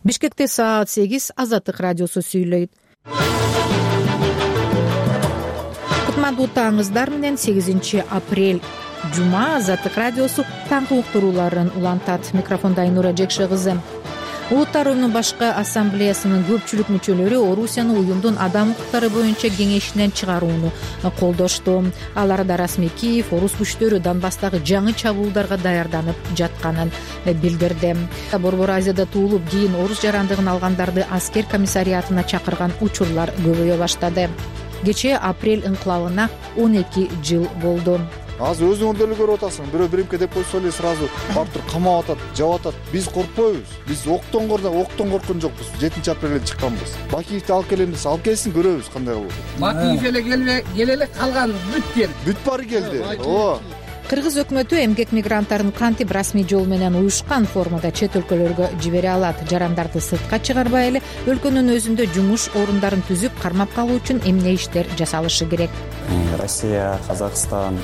Бишкекте саат 8 Азаттык радиосу сүйлөйт. Кутмандуу таңыңыздар менен 8 апрель жума Азаттык радиосу таңкы уктурууларын улантат. Микрофонда Айнура Жекше кызы. Улуттар уюмунун башкы ассамблеясынын көпчүлүк мүчөлөрү Орусияны уюмдун адам укуктары боюнча кеңешинен чыгарууну колдошту. Аларда расмий Киев орус күчтөрү Донбасстагы жаңы чабуулдарга даярданып жатканын билдирди. Борбор Азияда туулуп, кийин орус жарандыгын алгандарды аскер комиссариатына чакырган учурлар көбөйө баштады. Кечээ апрель инкылабына 12 жыл болду. Азыр өзүңөр деле көрүп атасың, бирөө биримке деп койсо эле сразу барып туруп камап атат, жап атат. Биз коркпойбуз. Биз октон корккон жокпуз. 7 апрелде чыкканбыз. Бакиевди алып келемиз, алып келсин көрөбүз кандай болот. Бакиев эле келеле калган бүт баары келди. Ооба. Кыргыз өкмөтү эмгек мигранттарын кантип расмий жол менен уюшкан формада чет өлкөлөргө жибере алат? Жарандарды сыртка чыгарбай эле өлкөнүн өзүндө жумуш орундарын түзүп кармап калуу үчүн эмне иштер жасалышы керек? Россия, Казакстан,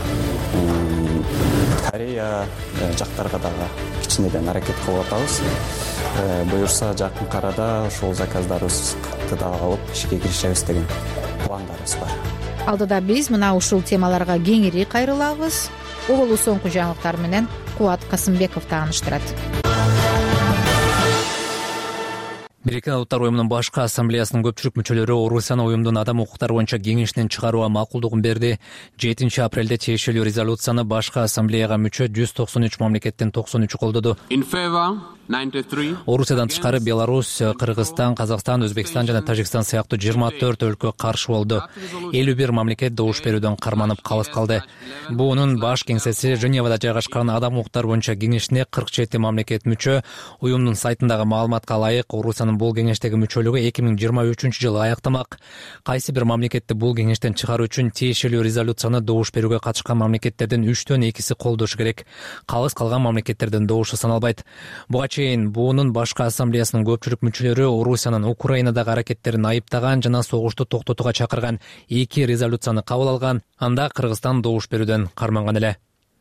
Корея жактарга дагы кичинеден аракет кылып атабыз. Буюрса жакын арада ошол заказдарыбызды дагы алып ишке киришебиз деген пландарыбыз бар. Алдыда биз мына ушул темаларга кеңири кайрылабыз. Угулуу соңку жаңылыктар менен Кубат Касымбеков тааныштырат. Бириккен Улуттар уюмунун башкы ассамблеясынын көпчүлүк мүчөлөрү Орусияны уюмдун адам укуктары боюнча кеңешинен чыгарууга макулдугун берди. 7 апрелде тиешелүү резолюцияны башкы ассамблеяга мүчө 193 мамлекеттен 93 колдоду. Орусиядан тышкары Беларусь, Кыргызстан, Казакстан, Өзбекстан жана Тажикстан сыяктуу 24 өлкө каршы болду. 51 мамлекет добуш берүүдөн карманып калыс калды. Буунун баш кеңсеси Женевада жайгашкан адам укуктары боюнча кеңешине 47 мамлекет мүчө. Уюмдун сайтындагы маалыматка ылайык, Орусиянын бул кеңештеги мүчөлүгү 2023 жылы аяктамак. Кайсы бир мамлекетти бул кеңештен чыгаруу үчүн тиешелүү резолюцияны добуш берүүгө катышкан мамлекеттердин 3төн 2 колдошу керек. Калыс калган мамлекеттердин добушу саналбайт. Буга чейин буунун башкы ассамблеясынын көпчүлүк мүчөлөрү Орусиянын Украинадагы аракеттерин айыптаган жана согушту токтотууга чакырган 2 резолюцияны кабыл алган. Анда Кыргызстан добуш берүүдөн карманган эле.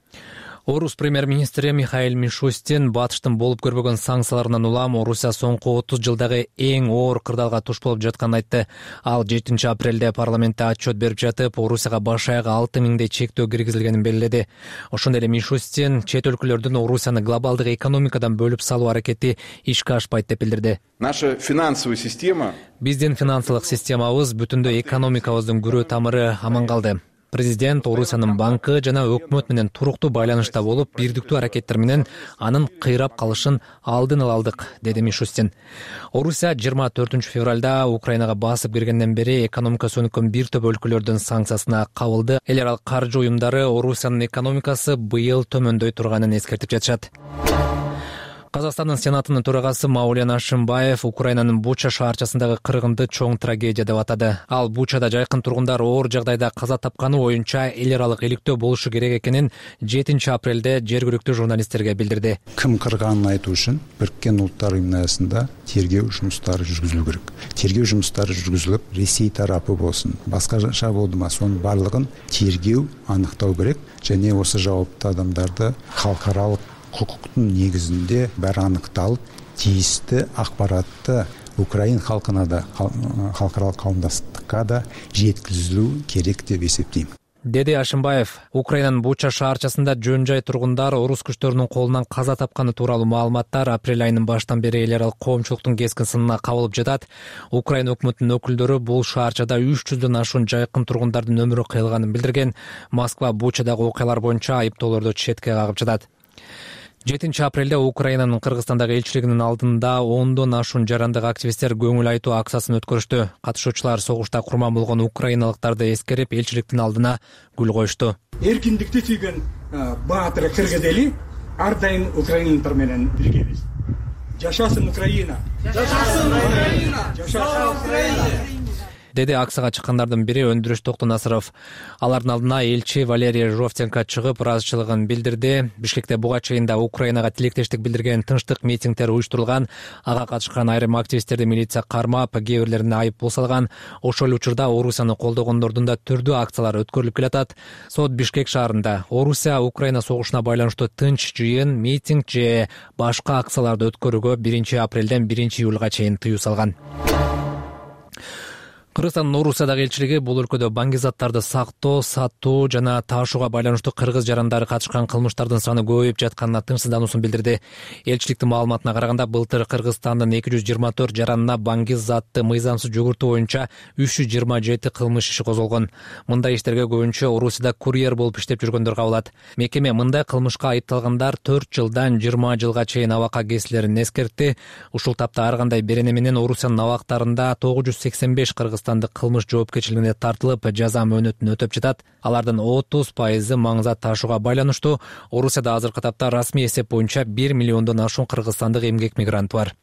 Орус премьер-министри Михаил Мишустин батыштын болуп көрбөгөн санкцияларынан улам Орусия соңку 30 жылдагы эң оор кырдаалга туш болуп жатканын айтты. Ал 7 апрелде парламентте отчет берип жатып, Орусияга баш аягы 6000 чектөө киргизилгенин белгиледи. Ошондой эле Мишустин чет өлкөлөрдүн Орусияны глобалдык экономикадан бөлүп салуу аракети ишке ашпайт деп билдирди. Наша финансовая система, биздин финансылык системабыз, бүтүндөй экономикабыздын күрөө тамыры аман калды. Президент Орусиянын банкы жана өкмөт менен туруктуу байланышта болуп, бирдиктүү аракеттер менен анын кыйрап калышын алдын ала алдык, деди Мишустин. Орусия 24 февралда Украинага басып киргенден бери экономика сөнүккөн бир топ өлкөлөрдүн санкциясына кабылды. Эл аралык каржы уюмдары Орусиянын экономикасы быйыл төмөндөй турганын эскертип жатышат. Казакстандын Сенатынын төрагасы Маулен Ашимбаев Украинанын Буча шаарчасындагы кыргынды чоң трагедия деп атады. Ал Бучада жайкын тургундар оор жагдайда каза тапканы боюнча эл аралык иликтөө болушу керек экенин 7 апрелде жергиликтүү журналисттерге билдирди. Ким кырганын айтуу үчүн Бириккен Улуттар уюмунун аясында тергөө жумуштары жүргүзүлүү керек. Тергөө жумуштары жүргүзүлүп, Ресей тарапы болсун, башка болдума сонун барлыгын тергөө аныктоо керек және осы жауапты адамдарды халкаралык хукуктун негизинде баары аныкталып, тийиштүү акбаратты Украин халкына да, халкаралык кауымдастыкка да жеткизилүү керек деп эсептейм, деди Ашимбаев. Украинанын Буча шаарчасында жөн-жай тургундар орус күчтөрүнүн колунан каза тапканы тууралуу маалыматтар апрель айынын баштан бери эл аралык коомчулуктун кескин сынына кабылып жатат. Украина өкмөтүнүн өкүлдөрү бул шаарчада 300дөн ашуун жайкын тургундардын өмүрү кыйылганын билдирген. Москва Бучадагы окуялар боюнча айыптоолорду четке кагып жатат. 7 апрелде Украинанын Кыргызстандагы элчилигинин алдында 10дон ашуун жарандык активисттер көңүл айтуу акциясын өткөрүштү. Катышуучулар согушта курман болгон украиналыктарды эскерип, элчиликтин алдына гүл коюшту. Эркиндикти сүйгөн баатыр кыргыз эли ар дайым украиналыктар менен биргебиз. Жашасын Украина! Жашасын Украина! Жашасын Украина! деди акцияга чыккандардын бири Өндүрүш Токтонасыров. Алардын алдына элчи Валерий Жовтенко чыгып ыраазычылыгын билдирди. Бишкекте буга чейин да Украинага тилектештик билдирген тынчтык митингдер уюштурулган. Ага катышкан айрым активисттерди милиция кармап, кээ бирлерине айыппул салган. Ошол эле учурда Орусияны колдогондордун да түрдүү акциялар өткөрүлүп келатат. Сот Бишкек шаарында Орусия Украина согушуна байланыштуу тынч жыйын, митинг же башка акцияларды өткөрүүгө 1-апрелден 1-июлга чейин тыюу салган. Кыргызстандын Орусиядагы элчилиги бул өлкөдө баңги заттарды сактоо, сатуу жана таашууга байланыштуу кыргыз жарандары катышкан кылмыштардын саны көбөйүп жатканына тынчсыздануусун билдирди. Элчиликтин маалыматына караганда, былтыр Кыргызстандын 224 жаранына баңги затты мыйзамсыз жүгүртүү боюнча 327 кылмыш иши козголгон. Мындай иштерге көбүнчө Орусияда курьер болуп иштеп жүргөндөр кабылат. Мекеме мындай кылмышка айыпталгандар 4 жылдан 20 жылга чейин абакка кесилерин эскертти. Ушул тапта ар кандай берене менен Орусиянын абактарында 985 кыргызстандык кылмыш жоопкерчилигине тартылып, жаза мөөнөтүн өтөп жатат. Алардын 30% маңзат таашууга байланыштуу. Орусияда азыркы тапта расмий эсеп боюнча 1 миллиондон ашуун кыргызстандык эмгек мигрант бар.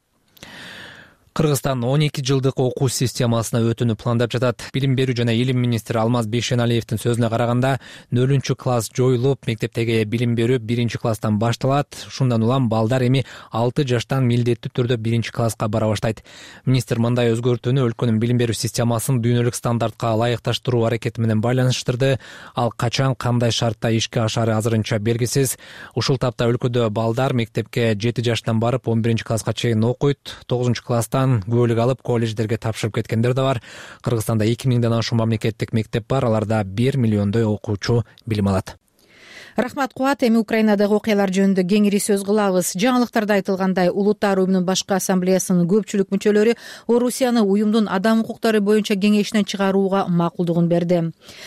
Кыргызстан 12 жылдык окуу системасына өтүүнү пландап жатат. Билим берүү жана илим министри Алмаз Бейшеналиевдин сөзүнө караганда, 0-класс жоюлуп, мектептеги билим берүү 1-класстан башталат. Шундан улам балдар эми 6 жаштан милдеттүү түрдө 1-класска бара баштайт. Министр мындай өзгөртүүнү өлкөнүн билим берүү системасын дүйнөлүк стандартка ылайыкташтыруу аракети менен байланыштырды. Ал качан кандай шартта ишке ашары азырынча белгисиз. Ушул тапта өлкөдө балдар мектепке 7 жаштан барып 11-класска чейин окуйт. 9-класстан күбөлүк алып колледждерге тапшырып кеткендер да бар. Кыргызстанда 2000ден ашуун мамлекеттик мектеп бар. Аларда 1 миллиондой окуучу билим алат. Рахмат Куат. Эми Украинадагы окуялар жөнүндө кеңири сөз кылабыз. Жаңылыктарда айтылгандай, Улуттар уюмунун башкы ассамблеясынын көпчүлүк мүчөлөрү Орусияны уюмдун адам укуктары боюнча кеңешинен чыгарууга макулдугун берди.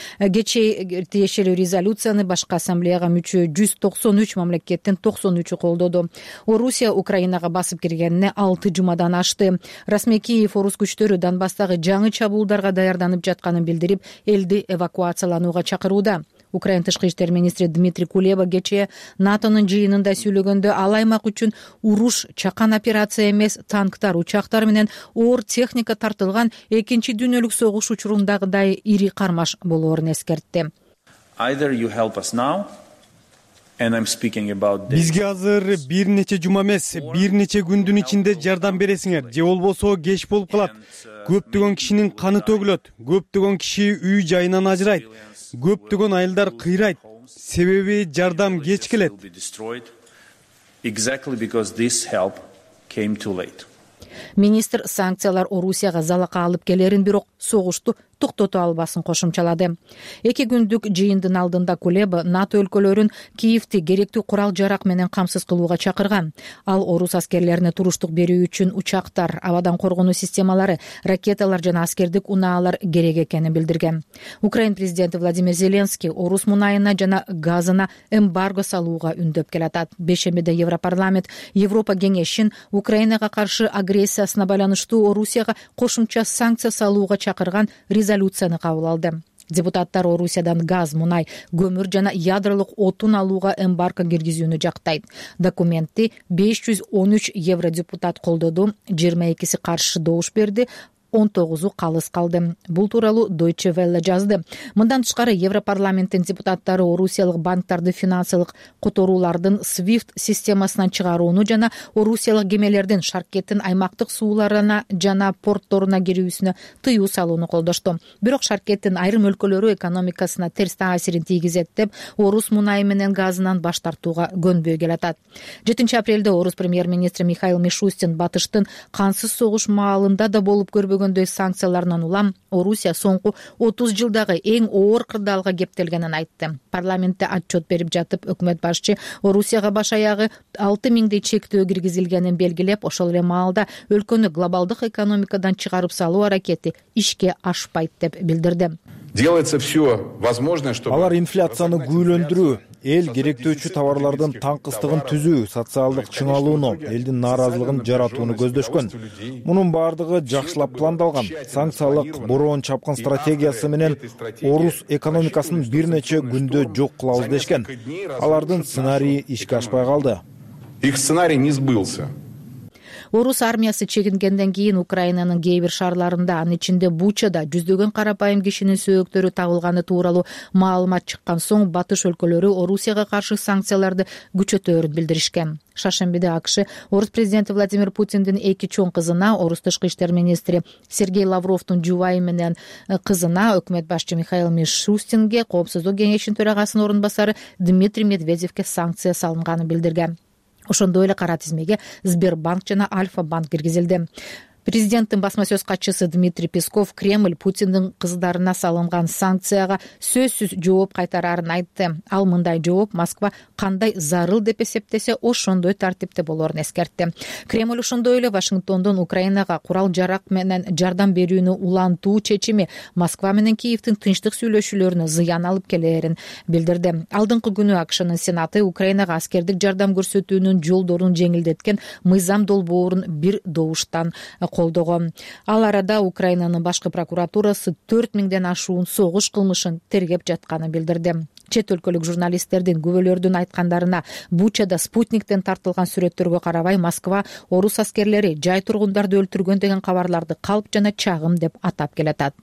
Кечээ тиешелүү резолюцияны башкы ассамблеяга мүчө 193 мамлекеттин 93-ü колдоду. Орусия Украинага басып киргенине 6 жумадан ашты. Расмий Киев орус күчтөрү Донбасстагы жаңы чабуулдарга даярданып жатканын билдирип, элди эвакуацияланууга чакырууда. Украин тышкы иштер министри Дмитрий Кулеба кечээ НАТОнун жыйынында сүйлөгөндө, ал аймак үчүн уруш чакан операция эмес, танктар, учактар менен оор техника тартылган экинчи дүйнөлүк согуш учурундагыдай ири кармаш болоорун эскертти. Бизге азыр бир нече жума эмес, бир нече күндүн ичинде жардам бересиңер, же болбосо кеч болуп калат. Көптөгөн кишинин каны төгүлөт, көптөгөн киши үй жайынан ажырайт, көптөгөн айылдар кыйрайт. Себеби жардам кеч келет. Министр санкциялар Орусияга залака алып келерин, бирок согушту токтото албасын кошумчалады. 2 күндүк жыйындын алдында Кулеба НАТО өлкөлөрүн Киевти керектүү курал жарак менен камсыз кылууга чакырган. Ал орус аскерлерине туруштук берүү үчүн учактар, абадан коргонуу системалары, ракеталар жана аскердик унаалар керек экенин билдирген. Украин президенти Владимир Зеленский орус мунайына жана газына эмбарго салууга үндөп келатат. Бешембиде Европарламент Европа кеңешин Украинага каршы агрессиясына байланыштуу Орусияга кошумча санкция салууга чакырган резолюцияны кабыл алды. Депутаттар Орусиядан газ, мунай, көмүр жана ядролук отун алууга эмбарго киргизүүнү жактайт. Документти 513 евродепутат колдоду, 22 каршы добуш берди, 19 калыс калды. Бул тууралуу Deutsche Welle жазды. Мындан тышкары Европарламенттин депутаттары Орусиялык банктарды финансылык которуулардын SWIFT системасынан чыгарууну жана Орусиялык кемелердин Шаркеттин аймактык сууларына жана портторуна кирүүсүнө тыюу салууну колдошту. Бирок Шаркеттин айрым өлкөлөрү экономикасына терс таасирин тийгизет деп, орус мунайы менен газынан баш тартууга көнбөй келатат. 7 апрелде орус премьер-министри Михаил Мишустин батыштын кансыз согуш маалында да болуп көрбөгөн санкцияларынан улам Орусия соңку 30 жылдагы эң оор кырдаалга кептелгенин айтты. Парламентте отчет берип жатып, өкмөт башчы Орусияга баш аягы 6000 чектөө киргизилгенин белгилеп, ошол эле маалда өлкөнү глобалдык экономикадан чыгарып салуу аракети ишке ашпайт деп билдирди. Алар инфляцияны күүлөндүрүү, эл керектөөчү товарлардын таңкыстыгын түзүү, социалдык чыңалууну, элдин нааразылыгын жаратууну көздөшкөн. Мунун баардыгы жакшылап пландалган. Санкциялык бороон чапкын стратегиясы менен орус экономикасын бир нече күндө жок кылабыз дешкен. Алардын сценарийи ишке ашпай калды. Их сценарий не сбылся. Орус армиясы чегингенден кийин Украинанын кээ бир шаарларында, анын ичинде Бучада жүздөгөн карапайым кишинин сөөктөрү табылганы тууралуу маалымат чыккан соң батыш өлкөлөрү Орусияга каршы санкцияларды күчөтөөрүн билдиришкен. Шаршембиде АКШ орус президенти Владимир Путиндин эки чоң кызына, орус тышкы иштер министри Сергей Лавровдун жубайы менен кызына, өкмөт башчы Михаил Мишустинге, коопсуздук кеңешинин төрагасынын орун басары Дмитрий Медведевке санкция салынганын билдирген. Ошондой эле кара тизмеге Сбербанк жана Альфа банк киргизилди. Президенттин басма сөз катчысы Дмитрий Песков Кремль Путиндин кыздарына салынган санкцияга сөзсүз жооп кайтарарын айтты. Ал мындай жооп Москва кандай зарыл деп эсептесе, ошондой тартипте болоорун эскертти. Кремль ошондой эле Вашингтондон Украинага курал-жарак менен жардам берүүнү улантуу чечими Москва менен Киевдин тынчтык сүйлөшүүлөрүнө зыян алып келээрин билдирди. Алдыңкы күнү АКШнын Сенаты Украинага аскердик жардам көрсөтүүнүн жолдорун жеңилдеткен мыйзам долбоорун бир добуштан колдогон. Ал арада Украинанын башкы прокуратурасы 4000ден ашуун согуш кылмышын тергеп жатканын билдирди. Чет өлкөлүк журналисттердин күбөлөрдүн айткандарына, Бучада спутниктен тартылган сүрөттөргө карабай Москва орус аскерлери жай тургундарды өлтүргөн деген кабарларды калп жана чагым деп атап келатат.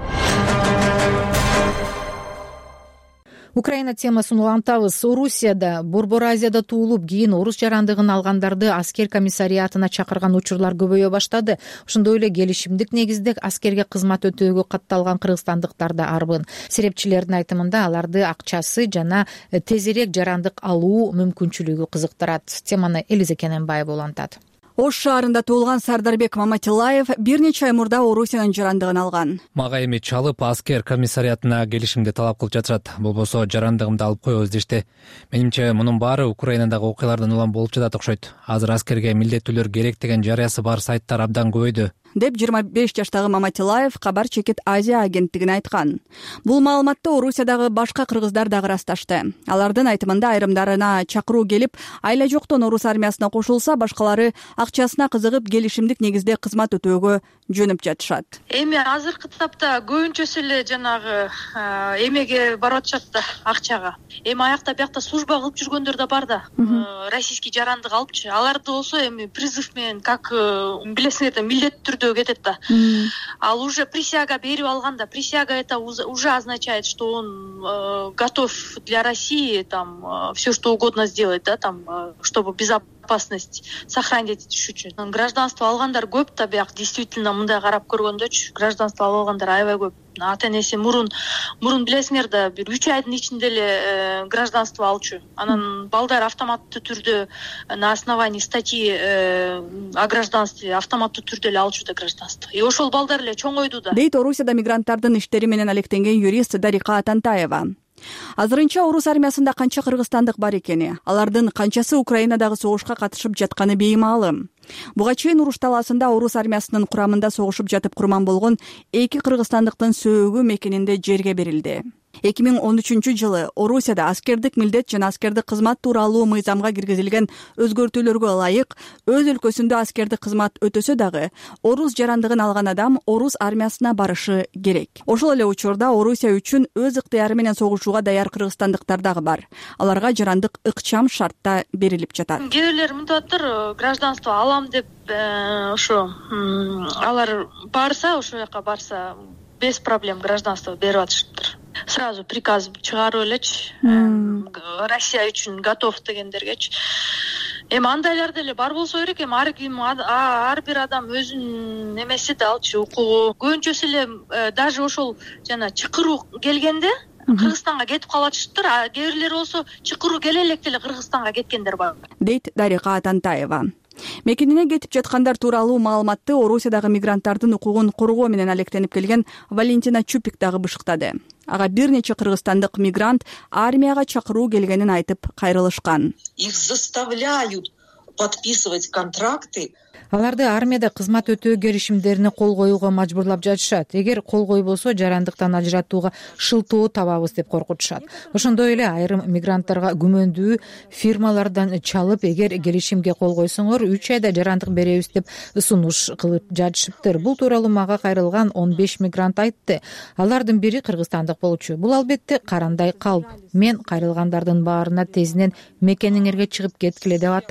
Украина темасын улантабыз. Орусияда, Борбор Азияда туулуп, кийин орус жарандыгын алгандарды аскер комиссариатына чакырган учурлар көбөйө баштады. Ошондой эле келишимдик негизде аскерге кызмат өтөөгө катталган кыргызстандыктар да арбын. Серепчилердин айтымында аларды акчасы жана тезирээк жарандык алуу мүмкүнчүлүгү кызыктырат. Теманы Элиза Кененбаева улантат. Ош шаарында туулган Сардарбек Маматилаев бир нече ай мурда Орусиянын жарандыгын алган. Мага эми чалып аскер комиссариатына келишимди талап кылып жатышат. Болбосо жарандыгымды алып коебуз дешти. Менимче мунун баары Украинадагы окуялардан улам болуп жатат окшойт. Азыр аскерге милдеттүүлөр керек деген жарыясы бар сайттар абдан көбөйдү, деп 25 жаштагы Маматилаев Кабар Чекит Азия агенттигине айткан. Бул маалыматты Орусиядагы башка кыргыздар дагы ырасташты. Алардын айтымында айрымдарына чакыруу келип, айла жоктон орус армиясына кошулса, башкалары акчасына кызыгып келишимдик негизде кызмат өтөөгө жөнөп жатышат. Эми азыркы тапта көбүнчөсү эле жанагы эмеге барып атышат да, акчага. Эми аякта биякта служба кылып жүргөндөр да бар да. Российский жарандык алыпчы. Аларды болсо эми призыв менен, как билесиңер, милдеттүү түрдө кетет да. Ал уже присяга берип алганда, присяга это уже означает, что он готов для России там все что угодно сделать, да, там, чтобы безопасность сохранить үчүн. Гражданство алгандар көп да, бияк действительно мындай карап көргөндөчү, гражданство алгандар аябай көп. Ата энеси мурун билесиңер да, бир 3 айдын ичинде эле гражданство алчу. Анан балдар автоматтуу түрдө на основании статьи о гражданстве автоматтуу түрдө эле алчу да гражданство. И ошол балдар эле чоңойду да. Дейт Орусияда мигранттардын иштери менен алектенген юрист Дарика Атантаева. Азырынча орус армиясында канча кыргызстандык бар экени, алардын канчасы Украинадагы согушка катышып жатканы беймаалым. Буга чейин уруш талаасында орус армиясынын курамында согушуп жатып курман болгон 2 кыргызстандыктын сөөгү мекенинде жерге берилди. 2013-жылы Орусияда аскердик милдет жана аскердик кызмат тууралуу мыйзамга киргизилген өзгөртүүлөргө ылайык өз өлкөсүндө аскердик кызмат өтөсө дагы орус жарандыгын алган адам орус армиясына барышы керек. Ошол эле учурда Орусия үчүн өз ыктыяры менен согушууга даяр кыргызстандыктар дагы бар. Аларга жарандык ыкчам шартта берилип жатат. Кээ бирлер мынтип атат, гражданство алам деп, ошо алар барса, ошол жака барса без проблем гражданство берип атышыптыр. Сразу приказ чыгарып элечи, Россия үчүн готов дегендергечи. Эми андайлар деле бар болсо керек. Эми ар бир адам өзүнүн эмеси да алчу, укугу. Көбүнчөсү эле даже ошол жана чакыруу келгенде Кыргызстанга кетип калып атышыптыр. А кээ бирлер болсо чакыруу келе электе эле Кыргызстанга кеткендер бар, дейт Дарика Атантаева. Мекенине кетип жаткандар тууралуу маалыматты Орусиядагы мигранттардын укугун коргоо менен алектенип келген Валентина Чупик дагы бышыктады. Ага бир нече кыргызстандык мигрант армияга чакыруу келгенин айтып кайрылышкан. Их заставляют подписывать контракты. Аларды армияда кызмат өтөө келишимдерине кол коюуга мажбурлап жатышат. Эгер кол койбосо жарандыктан ажыратууга шылтоо табабыз деп коркутушат. Ошондой эле айрым мигранттарга күмөндүү фирмалардан чалып, эгер келишимге кол койсоңор 3 айда жарандык беребиз деп сунуш кылып жатышыптыр. Бул тууралуу мага кайрылган 15 мигрант айтты. Алардын бири кыргызстандык болчу. Бул албетте карандай калп. Мен кайрылгандардын баарына тезинен мекениңерге чыгып кеткиле деп атам.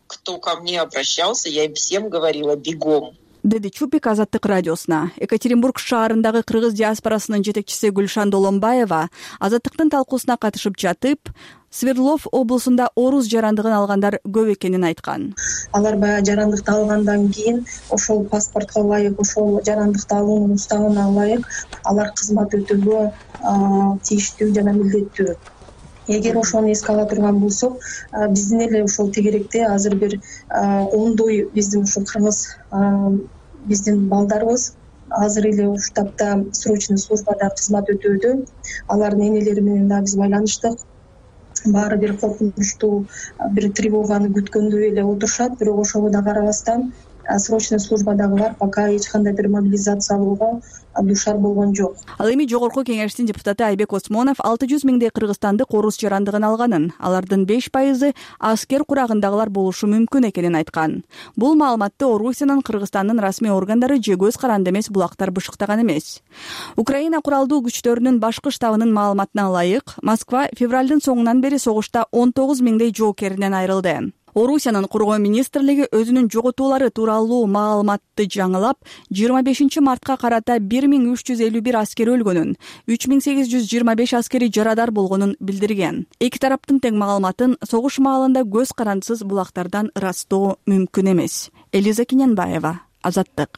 кто ко мне обращался, я им всем говорила бегом. Деди Чупик Азаттык радиосуна. Екатеринбург шаарындагы кыргыз диаспорасынын жетекчиси Гүлшан Долонбаева Азаттыктын талкуусуна катышып жатып, Свердлов облусунда орус жарандыгын алгандар көп экенин айткан. Алар баягы жарандыкты алгандан кийин ошол паспортко ылайык, ошол жарандыкты алуунун уставына ылайык алар кызмат өтүүгө тийиштүү жана милдеттүү. Эгер ошону эске ала турган болсок, биздин эле ошол тегеректе азыр бир ондой биздин ушул кыргыз биздин балдарыбыз азыр эле уштапта срочный службада кызмат өтөөдө. Алардын энелери менен да биз байланыштык. Баары бир коркунучтуу, бир тревоганы күткөндөй эле отурушат, бирок ошого да карабастан срочный службадагылар пока эч кандай бир мобилизациялоого душар болгон жок. Ал эми жогорку кеңештин депутаты Айбек Осмонов 600 миңдей кыргызстандык орус жарандыгын алганын, алардын 5% аскер курагындагылар болушу мүмкүн экенин айткан. Бул маалыматты Орусиянын Кыргызстандын расмий органдары же көз каранды эмес булактар бышыктаган эмес. Украина куралдуу күчтөрүнүн башкы штабынын маалыматына ылайык, Москва февралдын соңунан бери согушта 19 миңдей жоокеринен айрылды. Орусиянын коргоо министрлиги өзүнүн жоготуулары тууралуу маалыматты жаңылап, 25 мартка карата 1351 аскер өлгөнүн, 3825 аскери жарадар болгонун билдирген. Эки тараптын тең маалыматын согуш маалында көз карандысыз булактардан ырастоо мүмкүн эмес. Элиза Киненбаева, Азаттык.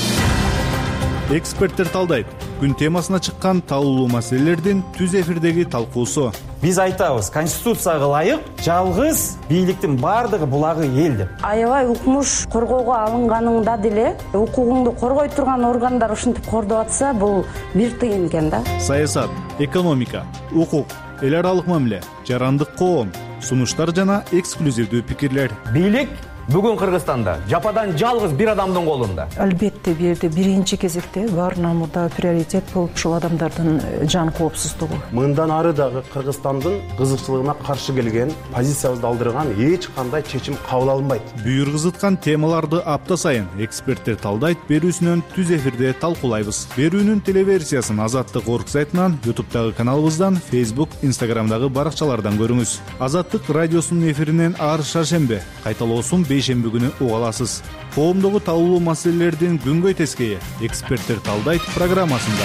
Эксперттер талдайт. Күн темасына чыккан талуулуу маселелердин түз эфирдеги талкуусу. Биз айтабыз, конституцияга ылайык жалгыз бийликтин бардыгы булагы эл деп. Аябай укмуш коргоого алынганыңда деле укугуңду коргой турган органдар ушинтип кордоп атса, бул бир тыйын экен да. Саясат, экономика, укук, эл аралык мамиле, жарандык коом, сунуштар жана эксклюзивдүү пикирлер. Бийлик бүгүн Кыргызстанда жападан жалгыз бир адамдын колунда. Албетте бул жерде биринчи кезекте баарынан мурда приоритет болуп ушул адамдардын жан коопсуздугу. Мындан ары дагы Кыргызстандын кызыкчылыгына каршы келген, позициябызды алдырган эч кандай чечим кабыл алынбайт. Бүйүргүзүткан темаларды апта сайын эксперттер талдайт, берүүсүнөн түз эфирде талкуулайбыз. Берүүнүн телеверсиясын Азаттык.орг сайтынан, YouTube'дагы каналыбыздан, Facebook, Instagram'дагы баракчалардан көрүңүз. Азаттык радиосунун эфиринен ар шаршембе, кайталоосун бейшемби күнү уга аласыз. Коомдогу талуулуу маселелердин күнгөй тескейи эксперттер талдайт программасында.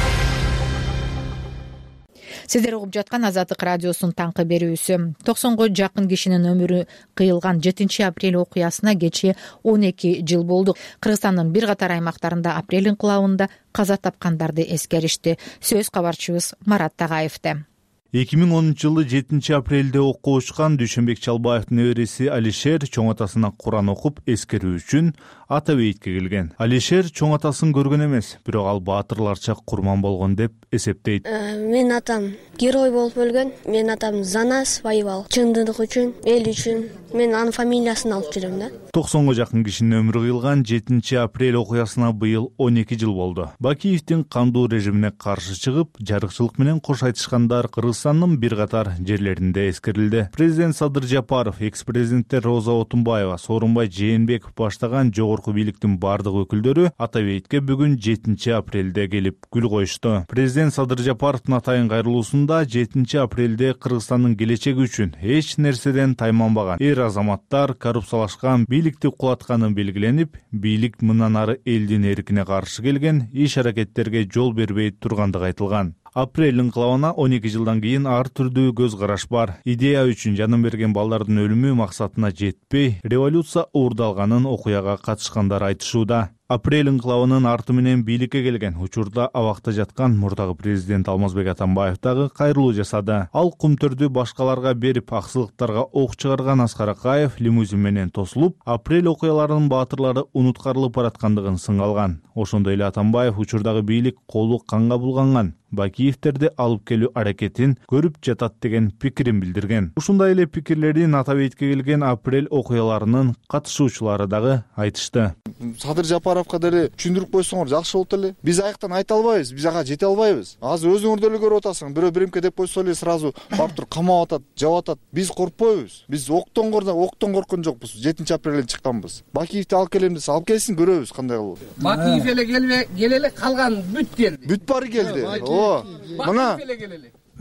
Сиздер угуп жаткан Азаттык радиосунун таңкы берүүсү. 90го жакын кишинин өмүрү кыйылган 7 апрель окуясына кечээ 12 жыл болду. Кыргызстандын бир катар аймактарында апрель инкылабында каза тапкандарды эскеришти. Сөз кабарчыбыз Марат Тагаевде. 2010 жылы 7 апрелде окко учкан Дүйшөнбек Чалбаевдин небереси Алишер чоң атасына Куран окуп эскерүү үчүн ата бейитке келген. Алишер чоң атасын көргөн эмес, бирок ал баатырларча курман болгон деп эсептейт. Мен атам герой болуп өлгөн. Мен атам Занас воевал. Чындык үчүн, эл үчүн. Мен анын фамилиясын алып жүрөм да. 90го жакын кишинин өмүрү кыйылган 7 апрель окуясына быйыл 12 жыл болду. Бакиевдин кандуу режимине каршы чыгып, жарыкчылык менен кош айтышкандар Кыргызстандын бир катар жерлеринде эскерилди. Президент Садыр Жапаров, экс-президенттер Роза Отунбаева, Сооронбай Жээнбеков баштаган жогорку бийликтин бардык өкүлдөрү ата бейитке бүгүн 7 апрелде келип гүл коюшту. Президент Садыр Жапаровдун атайын кайрылуусунда 7 апрелде Кыргызстандын келечеги үчүн эч нерседен тайманбаган азаматтар коррупциялашкан, бийликти кулатканы белгиленип, бийлик мындан ары элдин эркине каршы келген иш аракеттерге жол бербей тургандыгы айтылган. Апрель инкылабына 12 жылдан кийин ар түрдүү көз караш бар. Идея үчүн жанын берген балдардын өлүмү максатына жетпей, революция уурдалганын окуяга катышкандар айтышууда. Апрель инкылабынын арты менен бийликке келген учурда абакта жаткан мурдагы президент Алмазбек Атамбаев дагы кайрылуу жасады. Ал кумтөрдү башкаларга берип, аксылыктарга ок чыгарган Аскар Акаев лимузин менен тосулуп, апрель окуяларынын баатырлары унуткарылып бараткандыгын сыңалган. Ошондой эле Атамбаев учурдагы бийлик колу канга булганган, Бакиевтерди алып келүү аракетин көрүп жатат деген пикирин билдирген. Ушундай эле пикирлерин ата бейитке келген апрель окуяларынын катышуучулары дагы айтышты. Садыр Жапаровго деле түшүндүрүп койсоңор жакшы болот эле. Биз аяктан айта албайбыз, биз ага жете албайбыз. Азыр өзүңөр деле көрүп атасың, бирөө биримке деп койсо эле сразу барып туруп камап атат, жап атат. Биз коркпойбуз. Биз октон корккон жокпуз. 7 апрелден чыкканбыз. Бакиевди алып келем десе, алып келсин, көрөбүз кандай болот. Бакиев эле келеле калган бүт келди. Бүт баары келди. Мына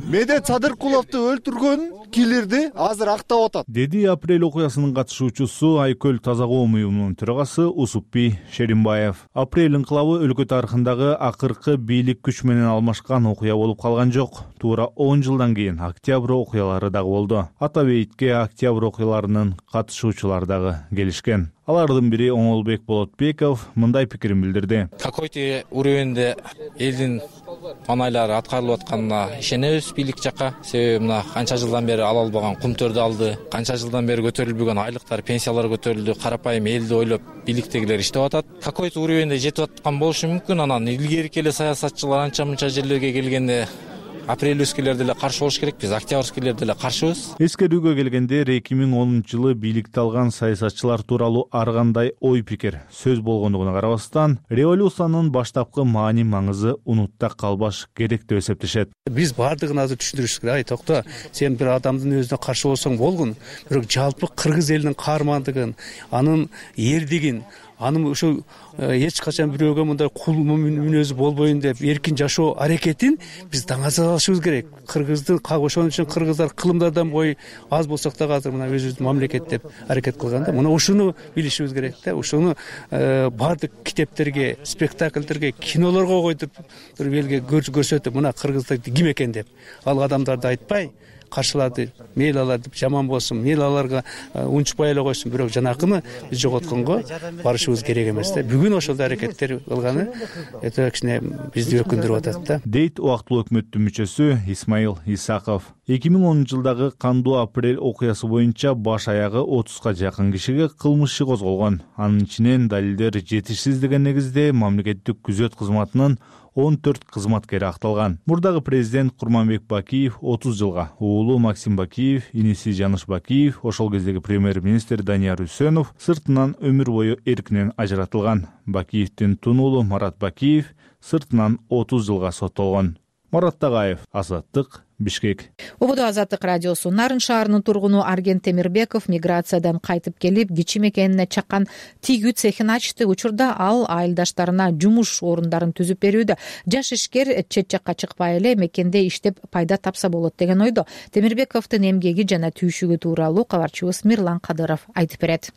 Медет Садыркуловду өлтүргөн киллерди азыр актап атат, деди апрель окуясынын катышуучусу Айкөл Таза коом уюмунун төрагасы Усупбий Шеримбаев. Апрель инкылабы өлкө тарыхындагы акыркы бийлик күч менен алмашкан окуя болуп калган жок. Туура 10 жылдан кийин октябрь окуялары дагы болду. Ата бейитке октябрь окуяларынын катышуучулары дагы келишкен. Алардын бири Оңолбек Болотбеков мындай пикирин билдирди. Какой-то уровенде элдин манайлары аткарылып атканына ишенебиз бийлик жакка. Себеби мына канча жылдан бери ала албаган кумтөрдү алды, канча жылдан бери көтөрүлбөгөн айлыктар, пенсиялар көтөрүлдү, карапайым элди ойлоп бийликтегилер иштеп атат. Какой-то уровенде жетип аткан болушу мүмкүн. Анан илгерки эле саясатчылар анча мынча жерлерге келгенде апрелевскийлер деле каршы болуш керек, биз октябрьскийлер деле каршыбыз. Эскерүүгө келгенде 2010-жылы бийликти алган саясатчылар тууралуу ар кандай ой пикир, сөз болгондугуна карабастан, революциянын баштапкы маани маңызы унутта калбаш керек деп эсептешет. Биз бардыгын азыр түшүндүрүш керек. Ай токто, сен бир адамдын өзүнө каршы болсоң болгон, бирок жалпы кыргыз элинин каармандыгын, анын эрдигин, анын ошо эч качан бирөөгө мындай кул мүнөзү болбойн деп эркин жашоо аракетин биз даңазалашыбыз керек. Кыргыздын ошон үчүн кыргыздар кылымдардан бой аз болсок дагы азыр мына өзүбүздүн мамлекет деп аракет кылганда, мына ушуну билишибиз керек да. Ушуну бардык китептерге, спектакльдерге, кинолорго койтуп туруп элге көрсөтүп, мына кыргыздар ким экен деп, ал адамдарды айтпай каршылады, мейли алар деп жаман болсун, мейли аларга унчукпай эле койсун, бирок жанакыны биз жоготконго барышыбыз керек эмес да. Бүгүн ошол аракеттер кылганы өтө кичине бизди өкүндүрүп атат да. Дейт убактылуу өкмөттүн мүчөсү Исмаил Исаков. 2010-жылдагы кандуу апрель окуясы боюнча баш аягы 30га жакын кишиге кылмыш иши козголгон. Анын ичинен далилдер жетишсиз деген негизде мамлекеттик күзөт кызматынын 14 кызматкери акталган. Мурдагы президент Курманбек Бакиев 30 жылга, уулу Максим Бакиев, иниси Жаныш Бакиев, ошол кездеги премьер-министр Данияр Үсөнов сыртынан өмүр бою эркинен ажыратылган. Бакиевдин тунуулу Марат Бакиев сыртынан 30 жылга соттолгон. Марат Тагаев, Азаттык, Бишкек. Ободо Азаттык радиосу. Нарын шаарынын тургуну Арген Темирбеков миграциядан кайтып келип, кичи мекенине чаккан тигүү цехин ачты. Учурда ал айылдаштарына жумуш орундарын түзүп берүүдө. Жаш ишкер чет жакка чыкпай эле мекенде иштеп пайда тапса болот деген ойдо. Темирбековдун эмгеги жана түйшүгү тууралуу кабарчыбыз Мирлан Кадыров айтып берет.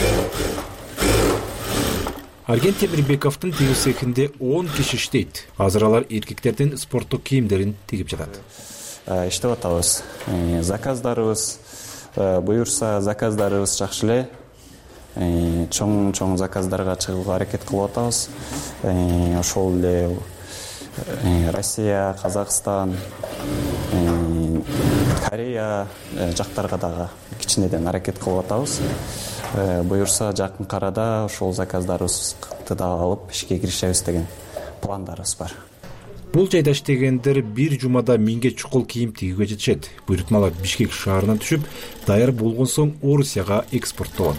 Арген Темирбековдун тигүү цехинде 10 киши иштейт. Азыр алар эркектердин спорттук кийимдерин тигип жатат. Иштеп атабыз. Заказдарыбыз буюрса, заказдарыбыз жакшы эле. Чоң заказдарга чыгууга аракет кылып атабыз. Ошол эле Россия, Казакстан, Корея жактарга дагы кичинеден аракет кылып атабыз. Буюрса жакын арада ошол заказдарыбызды да алып ишке киришебиз деген пландарыбыз бар. Бул жайда иштегендер бир жумада 1000 чукул кийим тигүүгө жетишет. Буйрутмалар Бишкек шаарынан түшүп, даяр болгон соң Орусияга экспорттолот.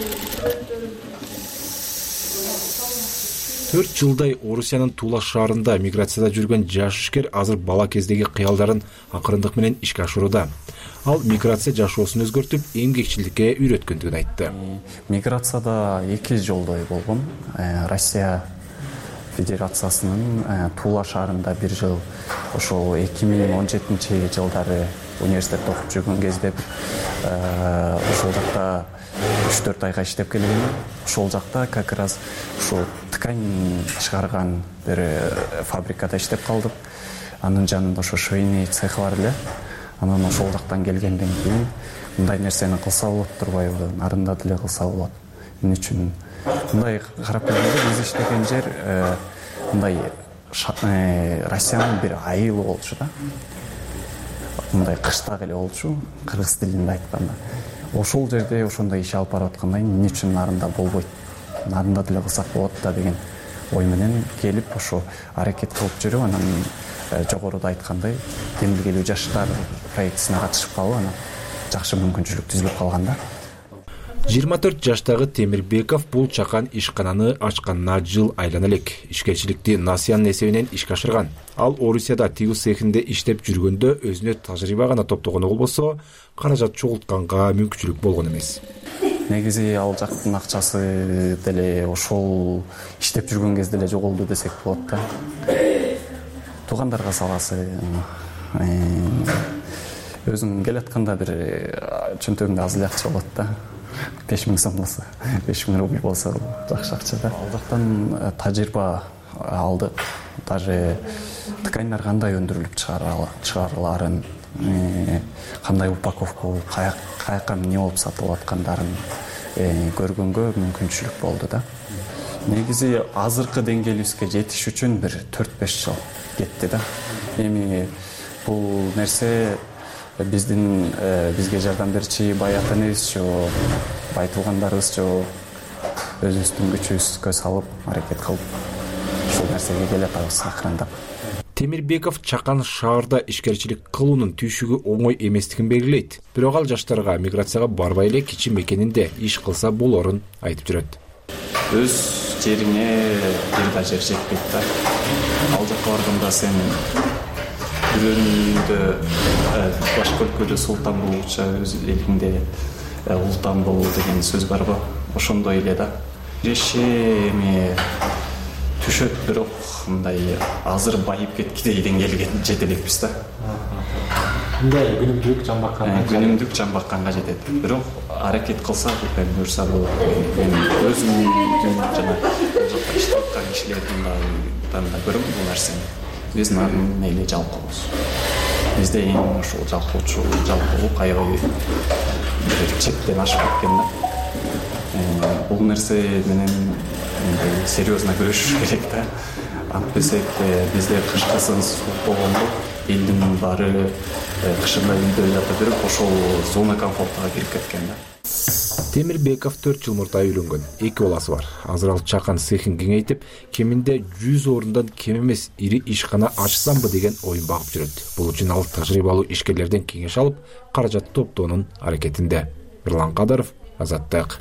4 жылдай Орусиянын Тула шаарында миграцияда жүргөн жаш ишкер азыр бала кездеги кыялдарын акырындык менен ишке ашырууда. Ал миграция жашоосун өзгөртүп, эмгекчиликке үйрөткөндүгүн айтты. Миграцияда 2 жолдой болгом. Россия Федерациясынын Тула шаарында 1 жыл, ошол 2017-жылдары университетте окуп жүргөн кезде ошол жакта 3-4 айга иштеп келген. Ошол жакта как раз ошол ткань чыгарган бир фабрикада иштеп калдык. Анын жанында ошо швейный цех бар эле. Анан ошол жактан келгенден кийин мындай нерсени кылса болот турбайбы, нарында деле кылса болот. Эмне үчүн мындай карап келгенде биз иштеген жер мындай Россиянын бир айылы болчу да. Мындай кыштак эле болчу, кыргыз тилинде айтканда. Ошол жерде ошондой иш алып барып атканда эмне үчүн нарында болбойт? Нарында деле кылсак болот да деген ой менен келип ошо аракет кылып жүрүп, анан жогоруда айткандай демилгелүү жаштар проектисине катышып калып, анан жакшы мүмкүнчүлүк түзүлүп калганда. 24 жаштагы Темирбеков бул чакан ишкананы ачканына жыл айлана элек. Ишкерчиликти Насиянын эсебинен ишке ашырган. Ал Орусияда тигүү цехинде иштеп жүргөндө өзүнө тажрыйба гана топтогону болбосо, каражат чогултканга мүмкүнчүлүк болгон эмес. Негизи ал жактын акчасы деле ошол иштеп жүргөн кезде деле жоголду десек болот да. Туугандарга саласы, өзүң келатканда бир чөнтөгүңдө аз эле акча болот да. 5000 сом болсо, 5000 рубль болсо жакшы акча да. Ал жактан тажрыйба алдык. Даже тканьдар кандай өндүрүлүп чыгарыларын, кандай упаковка болуп, каяка эмне болуп сатылып аткандарын көргөнгө мүмкүнчүлүк болду да. Негизи азыркы деңгээлибизге жетиш үчүн бир 4-5 жыл кетти да. Эми бул нерсе бизге жардам берчи бай ата энебиз же, байтылгандарыбыз же өзүбүздүн күчүбүзгө салып аракет кылып ушул нерсеге келатабыз акырындап. Темирбеков Чакан шаарда ишкерчилик кылуунун түйшүгү оңой эместигин белгилейт. Бирок ал жаштарга миграцияга барбай эле кичи мекенинде иш кылса болорун айтып жүрөт. Өз жериңе бир да жер жетпейт да. Ал жакка барганда сен бирөөнүндө башка өлкөдө султан болчу, өз элиңде ултан бол деген сөз барбы? Ошондой эле да. Эми түшөт, бирок мындай азыр байып кеткидей деңгээлге жете элекпиз да. Мындай күнүмдүк жамбакканга жетет. Бирок аракет кылсак, буюрса бул өзүмдүн жана жакта иштеп аткан кишилердин да көрөм бул нерсени. Биздин мейли жалкообуз. Бизде эң ушул жалкоолук аябай бир чектен ашып кеткен да. Бул нерсе менен серьезно күрөшүш керек да. Антпесек бизде кышкысын суук болгондо элдин баары кышында үйдө жата берип ошол зона комфортуга кирип кеткен да. Темирбеков 4 жыл мурда үйлөнгөн, 2 баласы бар. Азыр ал Чакан цехин кеңейтип, кеминде 100 орундан кем эмес ири ишкана ачсамбы деген оюн багып жүрөт. Бул үчүн ал тажрыйбалуу ишкерлерден кеңеш алып, каражат топтоонун аракетинде. Ирлан Кадаров, Азаттык.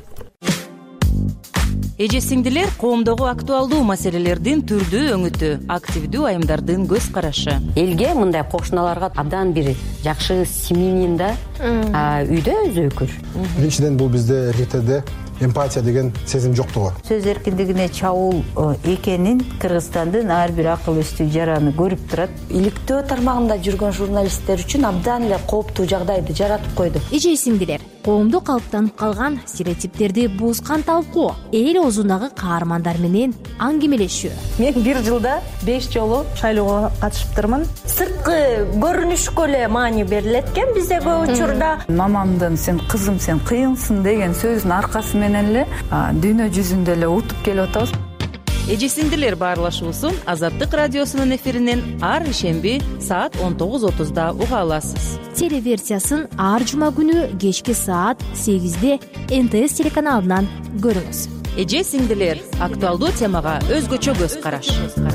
Эже сиңдилер коомдогу актуалдуу маселелердин түрдүү өңүтү, активдүү айымдардын көз карашы. Элге мындай кошуналарга абдан бир жакшы симинин да, үйдө өзү өкүр. Биринчиден бул бизде РТД эмпатия деген сезим жоктугу. Сөз эркиндигине чабуул экенин Кыргызстандын ар бир акыл эстүү жараны көрүп турат. Иликтөө тармагында жүргөн журналисттер үчүн абдан эле кооптуу жагдайды жаратып койду. Эже сиңдилер, коомдо калыптанып калган стереотиптерди буузган талкуу, эл оозундагы каармандар менен аңгемелешүү. Мен бир жылда 5 жолу шайлоого катышыптырмын. Сырткы көрүнүшкө эле маани берилет экен бизде көп учурда. Мамамдын "сен кызым, сен кыйынсың" деген сөзүнүн аркасы менен эле дүйнө жүзүндө эле утуп келип атабыз. Эже сиңдилер баарлашуусун Азаттык радиосунун эфиринен ар ишемби саат 19:30 уга аласыз. Телеверсиясын ар жума күнү кечки саат 8-де НТС телеканалынан көрүңүз. Эже сиңдилер актуалдуу темага өзгөчө көз караш.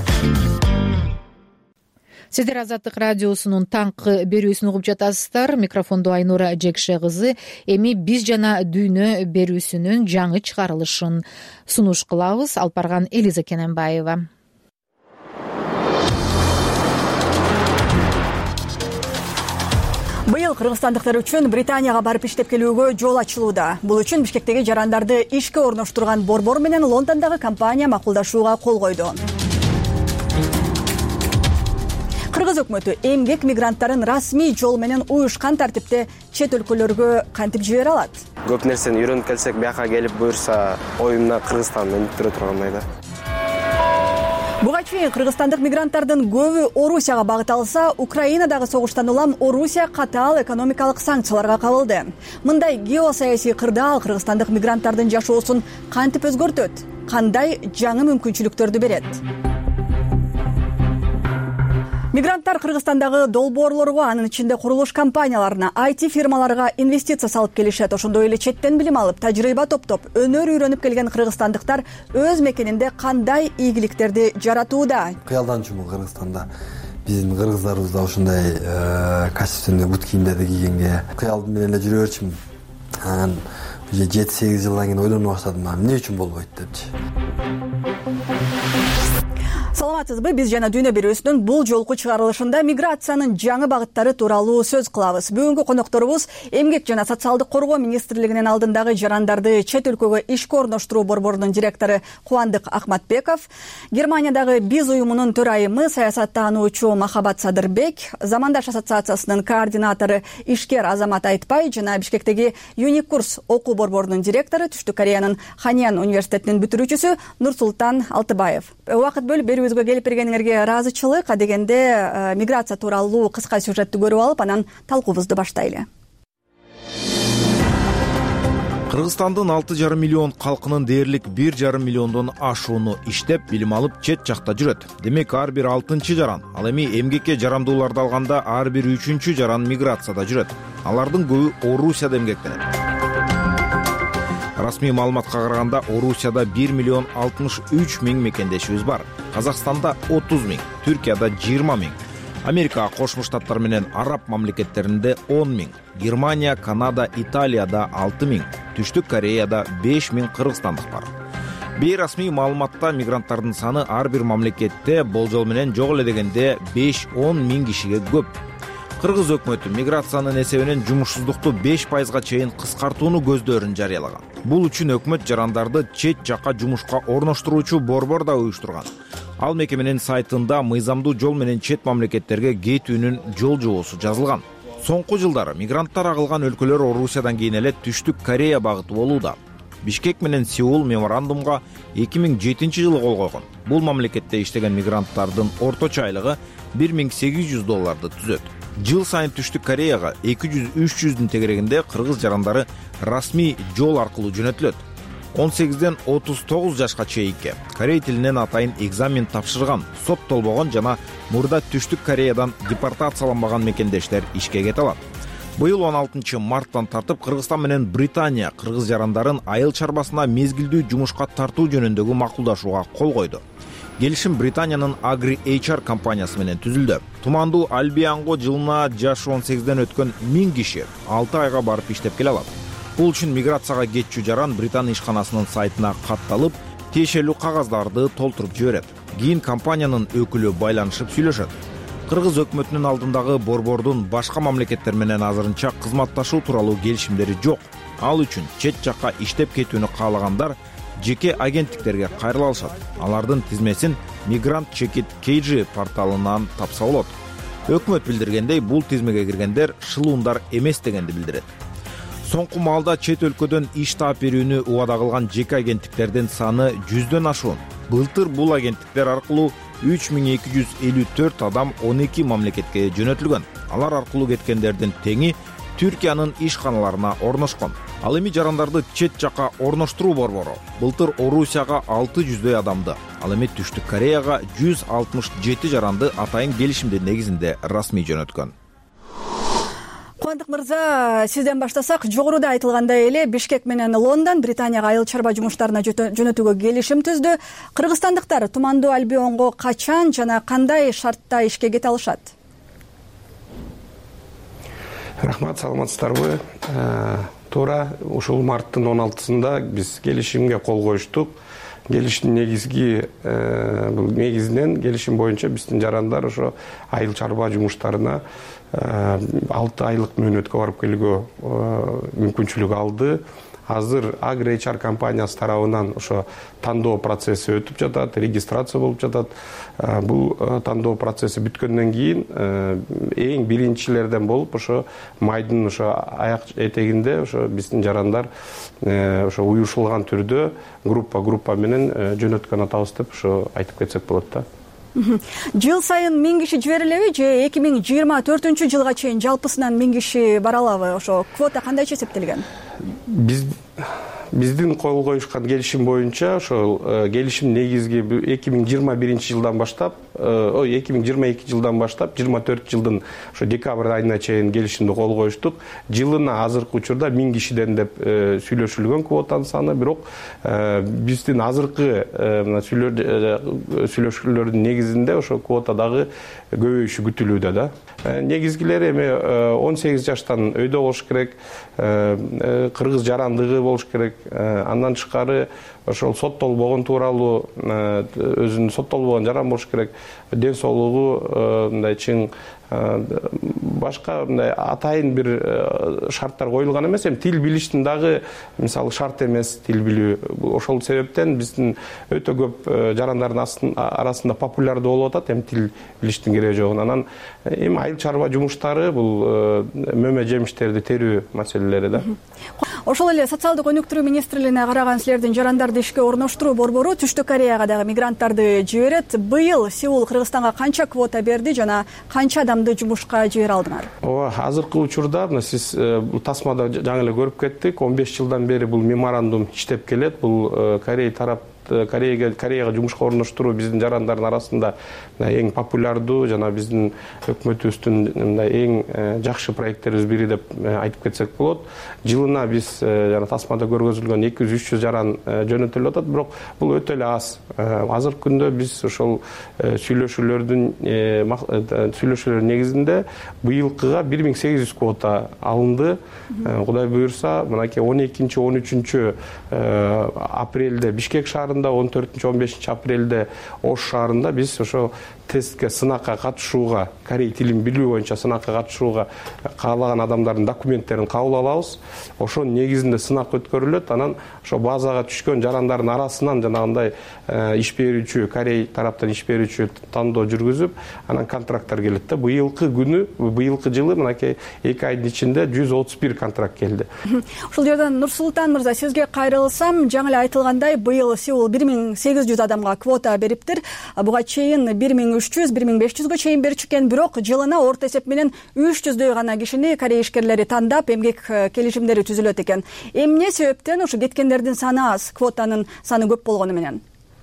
Сиздер Азаттык радиосунун таңкы берүүсүн угуп жатасыздар. Микрофондо Айнура Жекше кызы. Эми биз жана дүйнө берүүсүнүн жаңы чыгарылышын сунуш кылабыз. Алып барган Элиза Кененбаева. Быйыл кыргызстандыктар үчүн Британияга барып иштеп келүүгө жол ачылууда. Бул үчүн Бишкектеги жарандарды ишке орноштурган борбор менен Лондондогу компания макулдашууга кол койду. Кыргыз өкмөтү эмгек мигранттарын расмий жол менен уюшкан тартипте чет өлкөлөргө кантип жибере алат? Көп нерсени үйрөнүп келсек, бияка келип буюрса, оюмда Кыргызстанды өнүктүрө тургандай да. Буга чейин кыргызстандык мигранттардын көбү Орусияга багыт алса, Украинадагы согуштан улам Орусия катаал экономикалык санкцияларга кабылды. Мындай геосаясий кырдаал кыргызстандык мигранттардын жашоосун кантип өзгөртөт? Кандай жаңы мүмкүнчүлүктөрдү берет? Мигранттар Кыргызстандагы долбоорлорго, анын ичинде курулуш компанияларына, IT фирмаларга инвестиция салып келишет. Ошондой эле четтен билим алып, тажрыйба топтоп, өнөр үйрөнүп келген кыргызстандыктар өз мекенинде кандай ийгиликтерди жаратууда? Кыялданчумун Кыргызстанда. Биздин кыргыздарыбыз да ушундай качественный бут кийимдерди кийгенге кыял менен эле жүрө берчүмүн. Анан 7-8 жылдан кийин ойлонуп баштадым, эмне үчүн болбойт депчи. саламатсызбы? Биз жана Дүйнө бирөөсүнүн бул жолку чыгарылышында миграциянын жаңы багыттары тууралуу сөз кылабыз. Бүгүнкү конокторубуз Эмгек жана социалдык коргоо министрлигинин алдындагы жарандарды чет өлкөгө ишке орноштуруу борборунун директору Кубандык Акматбеков, Германиядагы Биз уюмунун төрайымы саясаттануучу Махабат Садырбек, Замандаш ассоциациясынын координатору Ишкер Азамат Айтбай жана Бишкектеги Юникурс окуу борборунун директору, Түштүк Кореянын Ханьян университетинин бүтүрүүчүсү Нурсултан Алтыбаев. Убакыт бөлүп берүүбүзгө келип бергениңерге ыраазычылык. Адегенде миграция тууралуу кыска сюжетти көрүп алып, анан талкуубузду баштайлы. Кыргызстандын 6,5 миллион калкынын дээрлик 1,5 миллиондон ашууну иштеп, билим алып чет жакта жүрөт. Демек ар бир 6-чы жаран, ал эми эмгекке жарамдууларды алганда ар бир 3-чү жаран миграцияда жүрөт. Алардын көбү Орусияда эмгектенет. Расмий маалыматка караганда Орусияда 1 миллион 63 миң мекендешибиз бар. Казакстанда 30 миң, Түркияда 20 миң, Америка Кошмо Штаттар менен Араб мамлекеттеринде 10 миң, Германия, Канада, Италияда 6 миң, Түштүк Кореяда 5 миң кыргызстандык бар. Бейрасмий маалыматта мигранттардын саны ар бир мамлекетте болжол менен жок эле дегенде 5-10 миң кишиге көп. Кыргыз өкмөтү миграциянын эсебинен жумушсуздукту 5%га чейин кыскартууну көздөрүн жарыялаган. Бул үчүн өкмөт жарандарды чет жакка жумушка орноштуруучу борбор да уюштурган. Ал мекеменин сайтында мыйзамдуу жол менен чет мамлекеттерге кетүүнүн жол жобосу жазылган. Соңку жылдары мигранттар агылган өлкөлөр Орусиядан кийин эле Түштүк Корея багыты болууда. Бишкек менен Сеул меморандумга 2007-жылы кол койгон. Бул мамлекетте иштеген мигранттардын орточо айлыгы $1800 түзөт. Жыл сайын Түштүк Кореяга 200-300 тегерегинде кыргыз жарандары расмий жол аркылуу жөнөтүлөт. 18ден 39 жашка чейинки корей тилинен атайын экзамен тапшырган, соттолбогон жана мурда Түштүк Кореядан депортацияланбаган мекендештер ишке кете алат. Быйыл 16 марттан тартып Кыргызстан менен Британия кыргыз жарандарын айыл чарбасына мезгилдүү жумушка тартуу жөнүндөгү макулдашууга кол койду. Келишим Британиянын Agri HR компаниясы менен түзүлдү. Тумандуу Альбианго жылына жашы 18ден өткөн 1000 киши 6 айга барып иштеп келе алат. Бул үчүн миграцияга кетчү жаран Британ ишканасынын сайтына катталып, тиешелүү кагаздарды толтуруп жиберет. Кийин компаниянын өкүлү байланышып сүйлөшөт. Кыргыз өкмөтүнүн алдындагы борбордун башка мамлекеттер менен азырынча кызматташуу тууралуу келишимдери жок. Ал үчүн чет жакка иштеп кетүүнү каалагандар жеке агенттиктерге кайрыла алышат. Алардын тизмесин Migrant Check It KG порталынан тапса болот. Өкмөт билдиргендей, бул тизмеге киргендер шылуундар эмес дегенди билдирет. Соңку маалда чет өлкөдөн иш таап берүүнү убада кылган жеке агенттиктердин саны 100дөн ашуун. Былтыр бул агенттиктер аркылуу 3254 адам 12 мамлекетке жөнөтүлгөн. Алар аркылуу кеткендердин теңи Түркиянын ишканаларына орношкон. Ал эми жарандарды чет жакка орноштуруу борбору былтыр Орусияга 600дөй адамды, ал эми Түштүк Кореяга 167 жаранды атайын келишимдин негизинде расмий жөнөткөн. Кубандык мырза, сизден баштасак, жогоруда айтылгандай эле Бишкек менен Лондон Британияга айыл чарба жумуштарына жөнөтүүгө келишим түздү. Кыргызстандыктар Тумандуу Альбионго качан жана кандай шартта ишке кете алышат? Рахмат, саламатсыздарбы? Туура ушул марттын 16-сында биз келишимге кол коюштук. Келиштин негизинен келишим боюнча биздин жарандар ошо айыл чарба жумуштарына 6 айлык мөөнөткө барып келүүгө мүмкүнчүлүк алды. Азыр Agri HR компаниясы тарабынан ошо тандоо процесси өтүп жатат, регистрация болуп жатат. Бул тандоо процесси бүткөндөн кийин эң биринчилерден болуп ошо майдын ошо аяк этегинде ошо биздин жарандар ошо уюшулган түрдө группа менен жөнөткөн атабыз деп ошо айтып кетсек болот да. Жыл сайын 1000 киши жиберилеби же 2024-жылга чейин жалпысынан 1000 киши бара алабы? Ошо квота кандайча эсептелген? Биздин кол коюшкан келишим боюнча ошол келишим негизги 2022 баштап 24 жылдын ошо декабрь айына чейин келишимди кол коюштук. Жылына азыркы учурда 1000 кишиден деп сүйлөшүлгөн квотанын саны, бирок биздин азыркы сүйлөшүүлөрдүн негизинде ошо квота дагы көбөйүшү күтүлүүдө да. Негизгилери эми 18 жаштан өйдө болуш керек, кыргыз жарандыгы болуш керек, Андан тышкары ошол соттолбогон тууралуу өзүнүн соттолбогон жаран болуш керек. Ден соолугу мындай чың башка мындай атайын бир шарттар коюлган эмес. Эми тил билиштин дагы мисалы шарт эмес тил билүү. Ошол себептен биздин өтө көп жарандардын арасында популярдуу болуп атат эми тил билиштин кереги жок. Анан эми айыл чарба жумуштары бул мөмө жемиштерди терүү маселелери да. Ошол эле социалдык өнүктүрүү министрлигине караган силердин жарандарды ишке орноштуруу борбору Түштүк Кореяга дагы мигранттарды жиберет. Быйыл Сеул Кыргызстанга канча квота берди жана канча адамды жумушка жибере алдыңар? Ооба, азыркы учурда мына сиз бул тасмада жаңы эле көрүп кеттик. 15 жылдан бери бул меморандум иштеп келет. Бул Корея тарап Кореяга жумушка орноштуруу биздин жарандардын арасында эң популярдуу жана биздин өкмөтүбүздүн мындай эң жакшы проекттерибиздин бири деп айтып кетсек болот. Жылына биз жана тасмада көргөзүлгөн 200-300 жаран жөнөтүлүп атат, бирок бул өтө эле аз. Азыркы күндө биз ошол сүйлөшүүлөрдүн негизинде быйылкыга 1800 квота алынды. Кудай буюрса, мынакей 12-13 апрелде Бишкек шаарында, 14-15 апрелде Ош шаарында биз ошо тестке, сынакка катышууга, корей тилин билүү боюнча сынакка катышууга каалаган адамдардын документтерин кабыл алабыз. Ошонун негизинде сынак өткөрүлөт. Анан ошо базага түшкөн жарандардын арасынан жанагындай иш берүүчү, корей тараптан иш берүүчү тандоо жүргүзүп, анан контракттар келет да. Быйылкы жылы мынакей 2 айдын ичинде 131 контракт келди. Ушул жерден Нурсултан мырза, сизге кайрылсам, жаңы эле айтылгандай, быйыл Сеул 1800 адамга квота бериптир. Буга чейин 1300-1500гө чейин беришкен, бирок жылына орто эсеп менен 300дөй гана кишини корей ишкерлери тандап эмгек келишимдери түзүлөт экен. Эмне себептен ушу кеткендердин саны аз, квотанын саны көп болгону менен?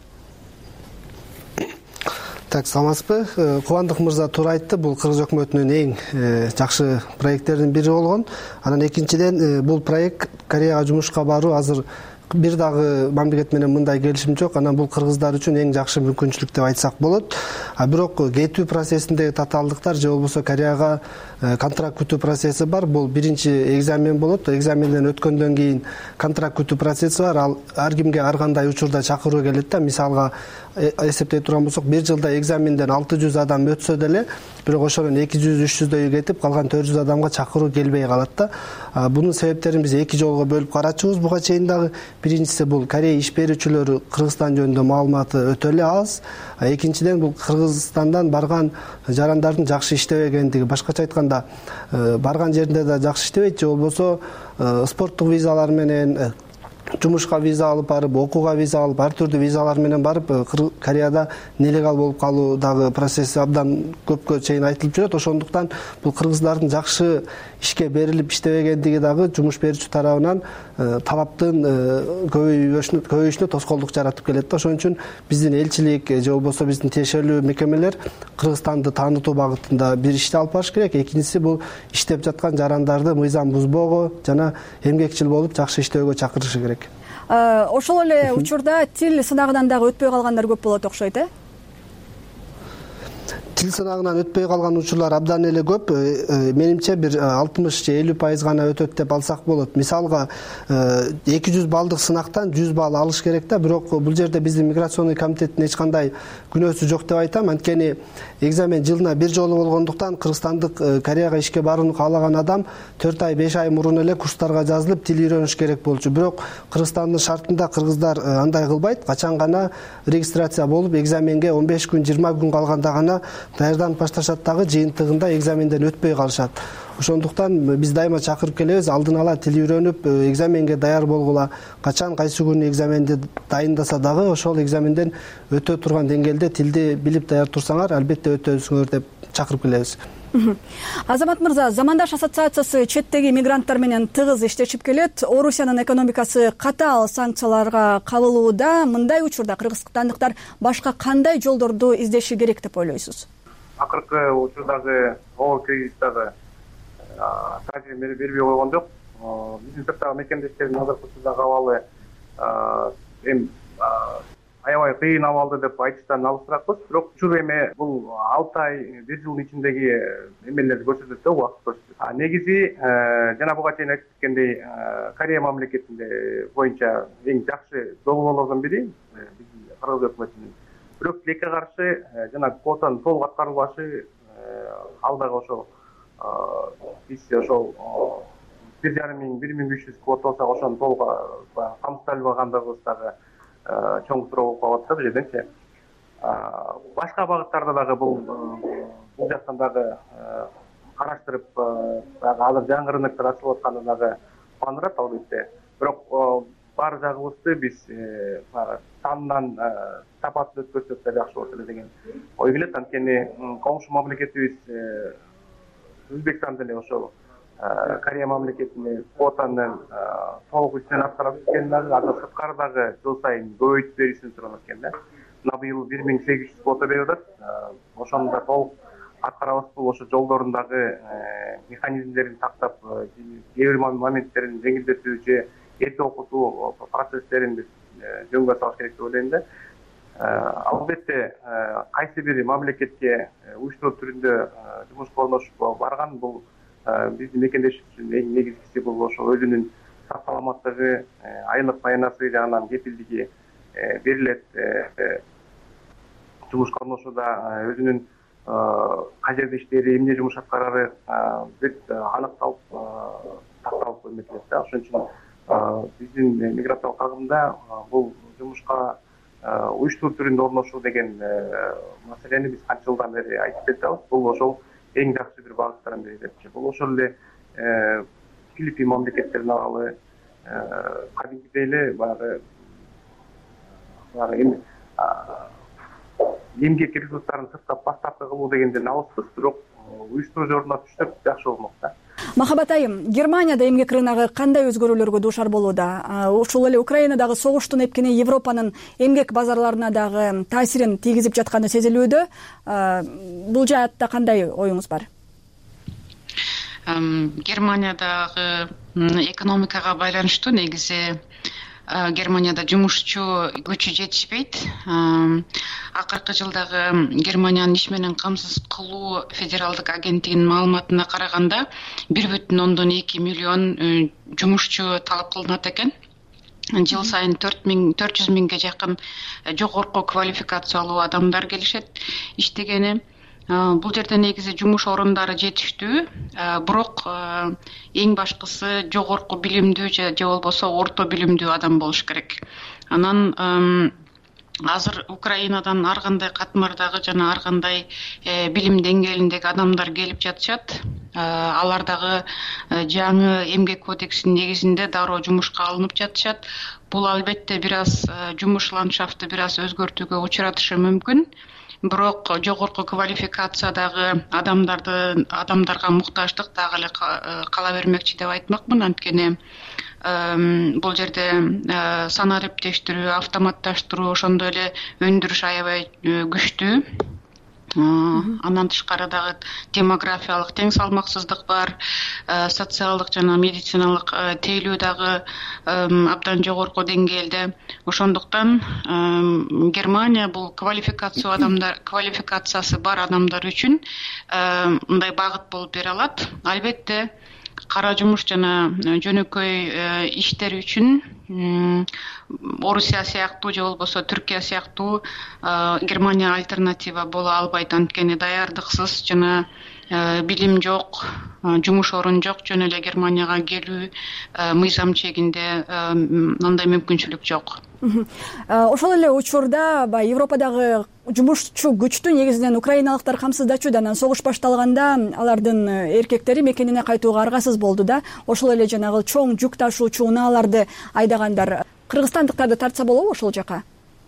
Так, саламатсызбы? Кубандык мырза туура айтты. Бул Кыргыз өкмөтүнүн эң жакшы проекттердин бири болгон. Анан экинчиден бул проект Кореяга жумушка баруу азыр бир дагы мамлекет менен мындай келишим жок. Анан бул кыргыздар үчүн эң жакшы мүмкүнчүлүк деп айтсак болот. Бирок кетүү процессиндеги татаалдыктар же болбосо Кореяга контракт күтүү процесси бар. Бул биринчи экзамен болот. Экзаменден өткөндөн кийин контракт күтүү процесси бар. Ал ар кимге ар кандай учурда чакыруу келет да. Мисалга эсептей турган болсок, бир жылда экзаменден 600 адам өтсө деле, бирок ошонун 200-300дөйү кетип, калган 400 адамга чакыруу келбей калат да. Бунун себептерин биз 2 жолго бөлүп карачубуз. Буга чейин дагы биринчиси бул Корея иш берүүчүлөрү Кыргызстан жөнүндө маалыматы өтө эле аз. Экинчиден бул Кыргызстандан барган жарандардын жакшы иштебегендиги. Башкача айтканда, барган жеринде да жакшы иштебейт, же болбосо спорттук визалар менен, жумушка виза алып барып, окууга виза алып, ар түрдүү визалар менен барып, Кореяда нелегал болуп калуу дагы процесси абдан көпкө чейин айтылып жүрөт. Ошондуктан бул кыргыздардын жакшы ишке берилип иштебегендиги дагы жумуш берүүчү тарабынан талаптын көбөйүшүнө тоскоолдук жаратып келет да. Ошон үчүн биздин элчилик же болбосо биздин тиешелүү мекемелер Кыргызстанды таанытуу багытында бир ишти алып барыш керек. Экинчиси бул иштеп жаткан жарандарды мыйзам бузбоого жана эмгекчил болуп жакшы иштөөгө чакырышы керек. Ошол эле учурда тил сынагынан дагы өтпөй калгандар көп болот окшойт, Тил сынагынан өтпөй калган учурлар абдан эле көп. Менимче бир 60-50% гана өтөт деп алсак болот. Мисалга 200 баллдык сынактан 100 балл алыш керек да, бирок бул жерде биздин миграционный комитеттин эч кандай күнөөсү жок деп айтам. Анткени экзамен жылына бир жолу болгондуктан кыргызстандык Кореяга ишке барууну каалаган адам 4 ай 5 ай мурун эле курстарга жазылып тил үйрөнүш керек болчу. Бирок Кыргызстандын шартында кыргыздар андай кылбайт. Качан гана регистрация болуп, экзаменге 15 күн 20 күн калганда гана даярданып башташат дагы, жыйынтыгында экзаменден өтпөй калышат. Ошондуктан биз дайыма чакырып келебиз, алдын ала тил үйрөнүп, экзаменге даяр болгула. Качан кайсы күнү экзаменди дайындаса дагы ошол экзаменден өтө турган деңгээлде тилди билип даяр турсаңар, албетте өтөсүңөр деп чакырып келебиз. Азамат мырза, Замандаш ассоциациясы четтеги мигранттар менен тыгыз иштешип келет. Орусиянын экономикасы катаал санкцияларга кабылууда. Мындай учурда кыргызстандыктар башка кандай жолдорду издеши керек деп ойлойсуз? Акыркы учурдагы оор кризистагы таасирин бербей койгон жок. Биздин сырттагы мекемдештердин азыркы учурдагы абалы эми аябай кыйын абалда деп айтыштан алысыракпыз. Бирок учур эме бул 6 ай 1 жылдын ичиндеги эмелерди көрсөтөт да, убакыт көрсөтөт. Негизи жана буга чейин айтып кеткендей Корея мамлекетинде боюнча эң жакшы долбоорлордун бири биздин кыргыз өкмөтүнүн. Бирок тилекке каршы жана квотанын толук аткарылбашы ал дагы ошол биз ошол 1,500-1500 квота болсо ошону толук камсыздай албагандыгыбыз дагы чоң суроо болуп калат да бул жерденчи. Башка багыттарда дагы бул жактан дагы караштырып дагы азыр жаңы рыноктор ачылып атканы дагы кубандырат албетте. Бирок бар жагыбызды биз сандан сапатын өткөрсөк да жакшы болот эле деген ой келет. Анткени коңшу мамлекетибиз Өзбекстан деле ошол Корея мамлекетине квотаны толук үстүнөн аткарып кеткен дагы, азыр сырткары дагы жыл сайын көбөйтүп беришин сурап экен да. Мына быйыл 1800 квота берип атат. Ошону да толук аткарабызбы, ошо жолдордундагы механизмдерин тактап, кээ бир моменттерин жеңилдетүү же эрте окутуу процесстерин биз жөнгө салыш керек деп ойлойм да. Албетте кайсы бир мамлекетке уюштуруу түрүндө жумушка орношуп барган бул биздин мекендеш үчүн эң негизгиси бул ошо өзүнүн сак саламаттыгы, айлык маянасы жагынан кепилдиги берилет. Жумушка орношууда өзүнүн кажерде иштери, эмне жумуш аткарары бүт аныкталып такталып эметилет да. Ошон үчүн биздин миграциялык агымда бул жумушка уюштуруу түрүндө орношуу деген маселени биз канча жылдан бери айтып келатабыз. Бул ошол эң жакшы бир багыттардын бири депчи. Бул ошол эле Филиппин мамлекеттерин алалы, кадимкидей эле баягы эмгек ресурстарын сырттап поставка кылуу дегенден алыспыз, бирок уюштуруу жолуна түшсөк жакшы болмок да. Махабат айым, Германияда эмгек рыногу кандай өзгөрүүлөргө дуушар болууда? Ушул эле Украинадагы согуштун эпкени Европанын эмгек базарларына дагы таасирин тийгизип жатканы сезилүүдө. Бул жаатта кандай оюңуз бар? Германиядагы экономикага байланыштуу негизи Германияда жумушчу көчү жетишпейт. Акыркы жылдагы Германиянын иш менен камсыз кылуу федералдык агенттигинин маалыматына караганда 1,2 миллион жумушчу талап кылынат экен. Жыл сайын 400 миңге жакын жогорку квалификациялуу адамдар келишет иштегени. Бул жерде негизи жумуш орундары жетиштүү, бирок эң башкысы жогорку билимдүү же болбосо орто билимдүү адам болуш керек. Анан азыр Украинадан ар кандай катмардагы жана ар кандай билим деңгээлиндеги адамдар келип жатышат. Алар дагы жаңы эмгек кодексинин негизинде дароо жумушка алынып жатышат. Бул албетте бир аз жумуш ландшафты бир аз өзгөртүүгө учуратышы мүмкүн. Бирок жогорку квалификациядагы адамдарга муктаждык дагы эле кала бермекчи деп айтмакмын. Анткени бул жерде санариптештирүү, автоматташтыруу, ошондой эле өндүрүш аябай күчтүү. Андан тышкары дагы демографиялык тең салмаксыздык бар, социалдык жана медициналык тейлөө дагы абдан жогорку деңгээлде. Ошондуктан Германия бул квалификациясы бар адамдар үчүн мындай багыт болуп бере алат. Албетте кара жумуш жана жөнөкөй иштер үчүн Орусия сыяктуу же болбосо Түркия сыяктуу Германия альтернатива боло албайт. Анткени даярдыксыз жана билим жок, жумуш орун жок жөн эле Германияга келүү мыйзам чегинде андай мүмкүнчүлүк жок. Ошол эле учурда Европадагы жумушчу күчтү негизинен украиналыктар камсыздачу, анан согуш башталганда алардын эркектери мекенине кайтууга аргасыз болду да. Ошол эле жанагы чоң жүк ташуучу унааларды айдагандар. Кыргызстандыктарды тартса болобу ошол жака?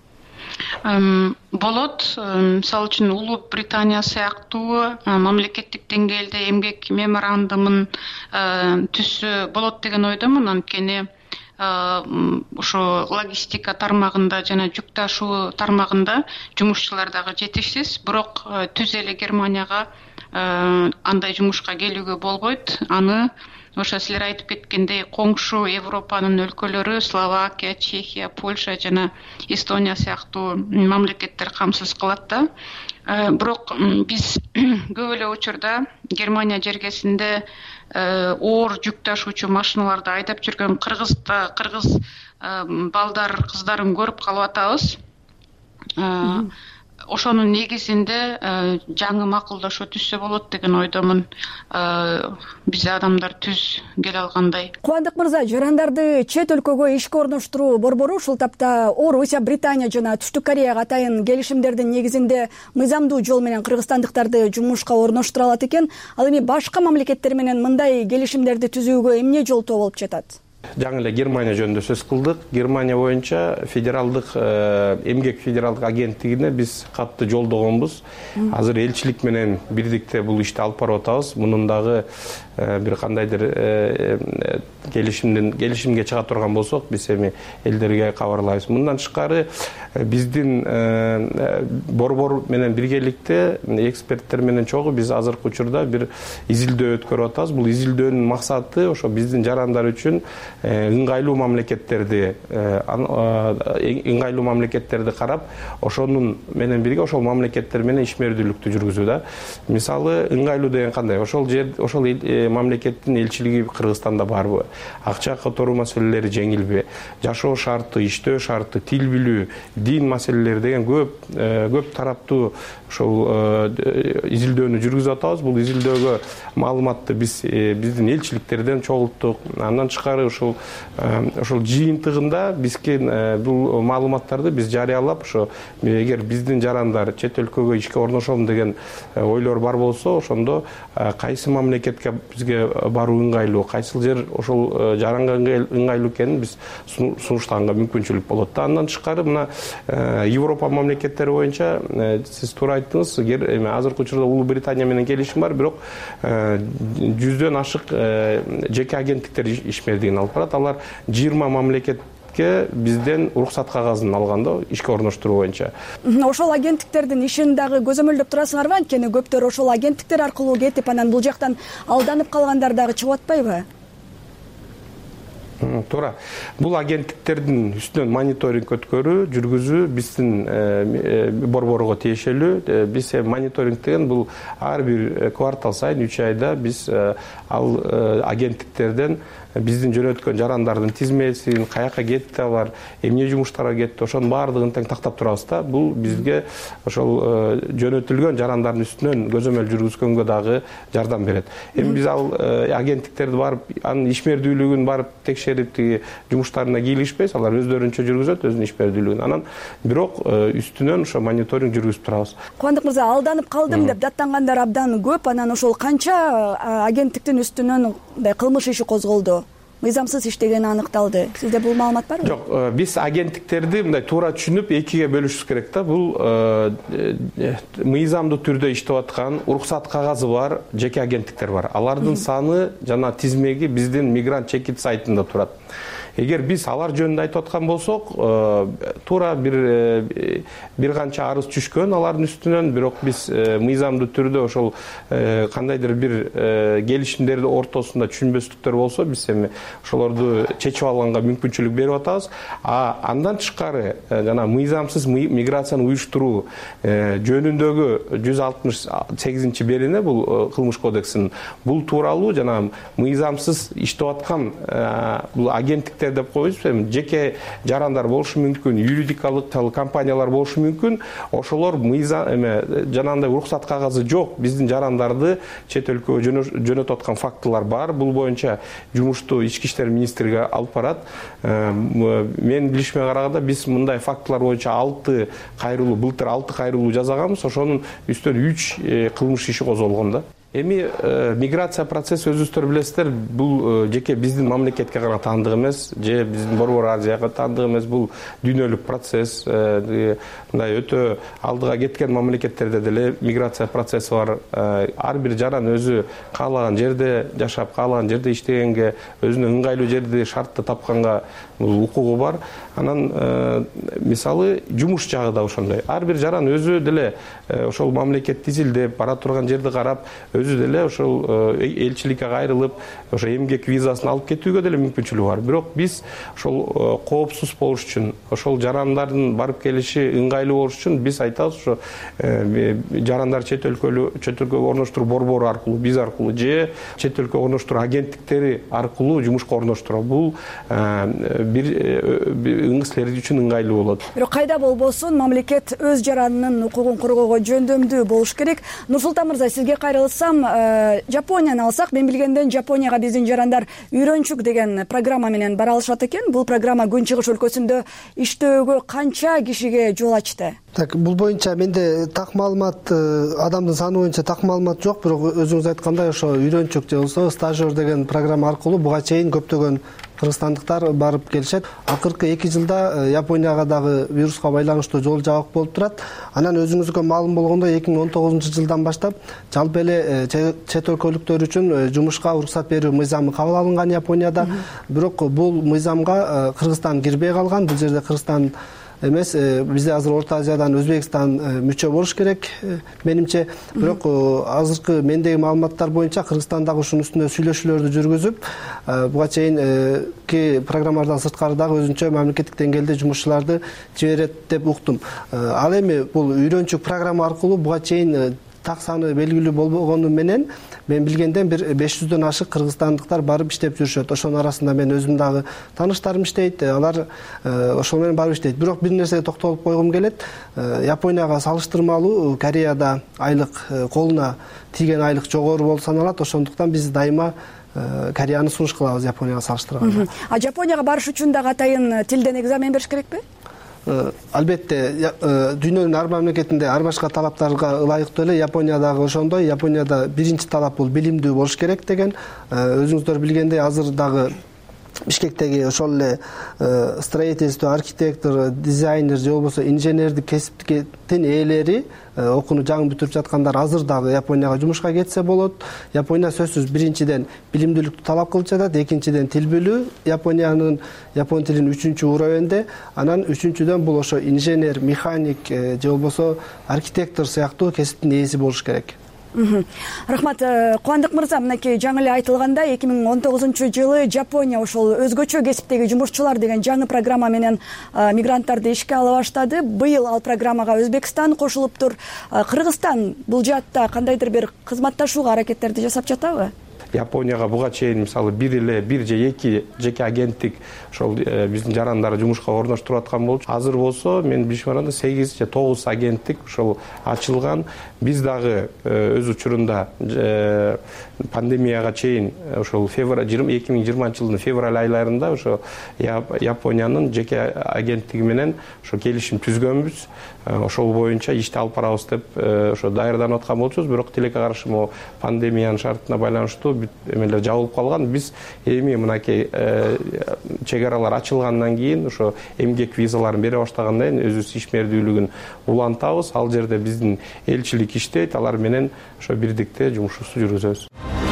Болот. Мисалы үчүн Улуу Британия сыяктуу мамлекеттик деңгээлде эмгек меморандумун түзсө болот деген ойдомун. Анткени ошо логистика тармагында жана жүк ташуу тармагында жумушчулар дагы жетишсиз. Бирок түз эле Германияга андай жумушка келүүгө болбойт. Аны ошо силер айтып кеткендей коңшу Европанын өлкөлөрү Словакия, Чехия, Польша жана Эстония сыяктуу мамлекеттер камсыз кылат да. Бирок биз көп эле учурда Германия жергесинде оор жүк ташуучу машиналарды айдап жүргөн кыргыз балдар, кыздарын көрүп калып атабыз. Ошонун негизинде жаңы макулдашуу түзсө болот деген ойдомун. Биз адамдар түз келе алгандай. Кубандык мырза, жарандарды чет өлкөгө ишке орноштуруу борбору ушул тапта Орусия, Британия жана Түштүк Кореяга атайын келишимдердин негизинде мыйзамдуу жол менен кыргызстандыктарды жумушка орноштура алат экен. Ал эми башка мамлекеттер менен мындай келишимдерди түзүүгө эмне жолтоо болуп жатат? Жаңы эле Германия жөнүндө сөз кылдык. Германия боюнча федералдык эмгек федералдык агенттигине биз катты жолдогонбуз. Азыр элчилик менен бирдикте бул ишти алып барып атабыз. Мунун дагы бир кандайдыр келишимге чыга турган болсок, биз эми элдерге кабарлайбыз. Мындан тышкары биздин борбор менен биргеликте эксперттер менен чогуу биз азыркы учурда бир изилдөө өткөрүп атабыз. Бул изилдөөнүн максаты ошо биздин жарандар үчүн ыңгайлуу мамлекеттерди карап, ошонун менен бирге ошол мамлекеттер менен ишмердүүлүктү жүргүзүү да. Мисалы, ыңгайлуу деген кандай? Ошол мамлекеттин элчилиги Кыргызстанда барбы? Акча которуу маселелери жеңилби? Жашоо шарты, иштөө шарты, тил билүү, дин маселелери деген көп тараптуу ошол изилдөөнү жүргүзүп атабыз. Бул изилдөөгө маалыматты биздин элчиликтерден чогулттук. Андан тышкары ошол жыйынтыгында бизге бул маалыматтарды биз жарыялап, ошо эгер биздин жарандар чет өлкөгө ишке орношом деген ойлор бар болсо, ошондо кайсы мамлекетке бизге баруу ыңгайлуу, кайсыл жер ошол жаранга ыңгайлуу экенин биз сунуштаганга мүмкүнчүлүк болот да. Андан тышкары мына Европа мамлекеттери боюнча сиз туура айттыңыз, азыркы учурда Улуу Британия менен келишим бар, бирок 100дөн ашык жеке агенттиктер ишмердигин алып барат. Алар 20 мамлекетке бизден уруксат кагазын алган да, ишке орноштуруу боюнча. Ошол агенттиктердин ишин дагы көзөмөлдөп турасыңарбы? Анткени көптөр ошол агенттиктер аркылуу кетип, анан бул жактан алданып калгандар дагы чыгып атпайбы? Туура. Бул агенттиктердин үстүнөн мониторинг өткөрүү, жүргүзүү биздин борборго тиешелүү. Биз мониторинг деген бул ар бир квартал сайын 3 айда биз ал агенттиктерден биздин жөнөткөн жарандардын тизмесин, каяка кетти алар, эмне жумуштарга кетти, ошонун баардыгын тең тактап турабыз да. Бул бизге ошол жөнөтүлгөн жарандардын үстүнөн көзөмөл жүргүзгөнгө дагы жардам берет. Эми биз ал агенттиктерди барып, анын ишмердүүлүгүн барып текшерип, жумуштарына кийлишпейбиз, алар өздөрүнчө жүргүзөт өзүнүн ишмердүүлүгүн. Анан бирок үстүнөн ошо мониторинг жүргүзүп турабыз. Кубандык мырза, алданып калдым деп даттангандар абдан көп. Анан ошол канча агенттиктин үстүнөн кылмыш иши козголду? Мыйзамсыз иштегени аныкталды. Сизде бул маалымат барбы? Жок, биз агенттиктерди мындай туура түшүнүп экиге бөлүшүбүз керек да. Бул мыйзамдуу түрдө иштеп аткан, уруксат кагазы бар жеке агенттиктер бар. Алардын саны жана тизмеги биздин мигрант чекит сайтында турат. Эгер биз алар жөнүндө айтып аткан болсок, туура бир канча арыз түшкөн алардын үстүнөн, бирок биз мыйзамдуу түрдө ошол кандайдыр бир келишимдердин ортосунда түшүнбөстүктөр болсо, биз эми ошолорду чечип алганга мүмкүнчүлүк берип атабыз. Андан тышкары жана мыйзамсыз миграцияны уюштуруу жөнүндөгү 168-берене бул кылмыш кодексинин, бул тууралуу жана мыйзамсыз иштеп аткан бул агенттиктер деп коебуз, жеке жарандар болушу мүмкүн, юридикалык компаниялар болушу мүмкүн. Ошолор жанагындай уруксат кагазы жок биздин жарандарды чет өлкөгө жөнөтүп аткан фактылар бар. Бул боюнча жумушту ички иштер министрлиги алып барат. Мен билишиме караганда биз мындай фактылар боюнча 6 кайрылуу, былтыр 6 кайрылуу жасаганбыз. Ошонун үстүнөн 3 кылмыш иши козголгон да. Эми миграция процесси өзүңүздөр билесиздер, бул жеке биздин мамлекетке гана таандык эмес, же биздин Борбор Азияга таандык эмес, бул дүйнөлүк процесс. Мындай өтө алдыга кеткен мамлекеттерде деле миграция процесси бар. Ар бир жаран өзү каалаган жерде жашап, каалаган жерде иштегенге, өзүнө ыңгайлуу жерди, шартты тапканга бул укугу бар. Анан мисалы жумуш жагы да ошондой. Ар бир жаран өзү деле ошол мамлекетти изилдеп, бара турган жерди карап, өзү өзү деле ошол элчиликке кайрылып ошо эмгек визасын алып кетүүгө деле мүмкүнчүлүгү бар. Бирок биз ошол коопсуз болуш үчүн, ошол жарандардын барып келиши ыңгайлуу болуш үчүн биз айтабыз, ошо жарандар чет өлкөгө орноштуруу борбору аркылуу, биз аркылуу же чет өлкөгө орноштуруу агенттиктери аркылуу жумушка орноштуруу. Бул бир силер үчүн ыңгайлуу болот. Бирок кайда болбосун мамлекет өз жаранынын укугун коргоого жөндөмдүү болуш керек. Нурсултан мырза, сизге кайрылсам, Жапонияны алсак, мен билгенден Жапонияга биздин жарандар үйрөнчүк деген программа менен бара алышат экен. Бул программа Күнчыгыш өлкөсүндө иштөөгө канча кишиге жол ачты? Бул боюнча менде так маалымат, адамдын саны боюнча так маалымат жок, бирок өзүңүз айткандай ошо үйрөнчүк же болбосо стажер деген программа аркылуу буга чейин көптөгөн кыргызстандыктар барып келишет. Акыркы 2 жылда Японияга дагы вируска байланыштуу жол жабык болуп турат. Анан өзүңүзгө маалым болгондой 2019 жылдан баштап жалпы эле чет өлкөлүктөр үчүн жумушка уруксат берүү мыйзамы кабыл алынган Японияда. Бирок бул мыйзамга Кыргызстан кирбей калган. Бул жерде Кыргызстан эмес, бизде азыр Орто Азиядан Өзбекстан мүчө болуш керек менимче. Бирок азыркы мендеги маалыматтар боюнча Кыргызстан дагы ушунун үстүндө сүйлөшүүлөрдү жүргүзүп, буга чейин ки программадан сырткары дагы өзүнчө мамлекеттик деңгээлде жумушчуларды жиберет деп уктум. Ал эми бул үйрөнчүк программа аркылуу буга чейин так саны белгилүү болбогону менен мен билгенден бир 500дөн ашык кыргызстандыктар барып иштеп жүрүшөт. Ошонун арасында мен өзүм дагы тааныштарым иштейт, алар ошол менен барып иштейт. Бирок бир нерсеге токтолуп койгум келет. Японияга салыштырмалуу Кореяда айлык, колуна тийген айлык жогору болуп саналат. Ошондуктан биз дайыма Кореяны сунуш кылабыз Японияга салыштырганда. Жапонияга барыш үчүн дагы атайын тилден экзамен бериш керекпи? Албетте, дүйнөнүн ар мамлекетинде ар башка талаптарга ылайыктуу эле Япониядагы ошондой. Японияда биринчи талап бул билимдүү болуш керек деген. Өзүңүздөр билгендей, азыр дагы Бишкектеги ошол эле строительство, архитектор, дизайнер же болбосо инженердик кесиптин ээлери окууну жаңы бүтүрүп жаткандар азыр дагы Японияга жумушка кетсе болот. Япония сөзсүз биринчиден билимдүүлүктү талап кылып жатат, экинчиден тил билүү. Япон тилинин 3-уровенде, анан 3-дөн бул ошо инженер, механик же болбосо архитектор сыяктуу кесиптин ээси болуш керек. Рахмат, Кубандык мырза, мынакей жаңы эле айтылгандай 2019 жылы Жапония ошол өзгөчө кесиптеги жумушчулар деген жаңы программа менен мигранттарды ишке ала баштады. Быйыл ал программага Өзбекстан кошулуптур. Кыргызстан бул жаатта кандайдыр бир кызматташууга аракеттерди жасап жатабы? Японияга буга чейин мисалы бир же эки жеке агенттик ошол биздин жарандарды жумушка орноштуруп аткан болчу. Азыр болсо мен билишим баранда 8 же 9 агенттик ошол ачылган. Биз дагы өз учурунда пандемияга чейин ошол 2020 жылдын февраль айларында ошо Япониянын жеке агенттиги менен ошо келишим түзгөнбүз. Ошол боюнча ишти алып барабыз деп ошо даярданып аткан болчубуз. Бирок тилекке каршы могу пандемиянын шартына байланыштуу эмелер жабылып калган. Биз эми мынакей чек аралар ачылгандан кийин ошо эмгек визаларын бере баштагандан кийин өзүбүз ишмердүүлүгүн улантабыз. Ал жерде биздин элчилик иштейт, алар менен ошо бирдикте жумушубузду жүргүзөбүз.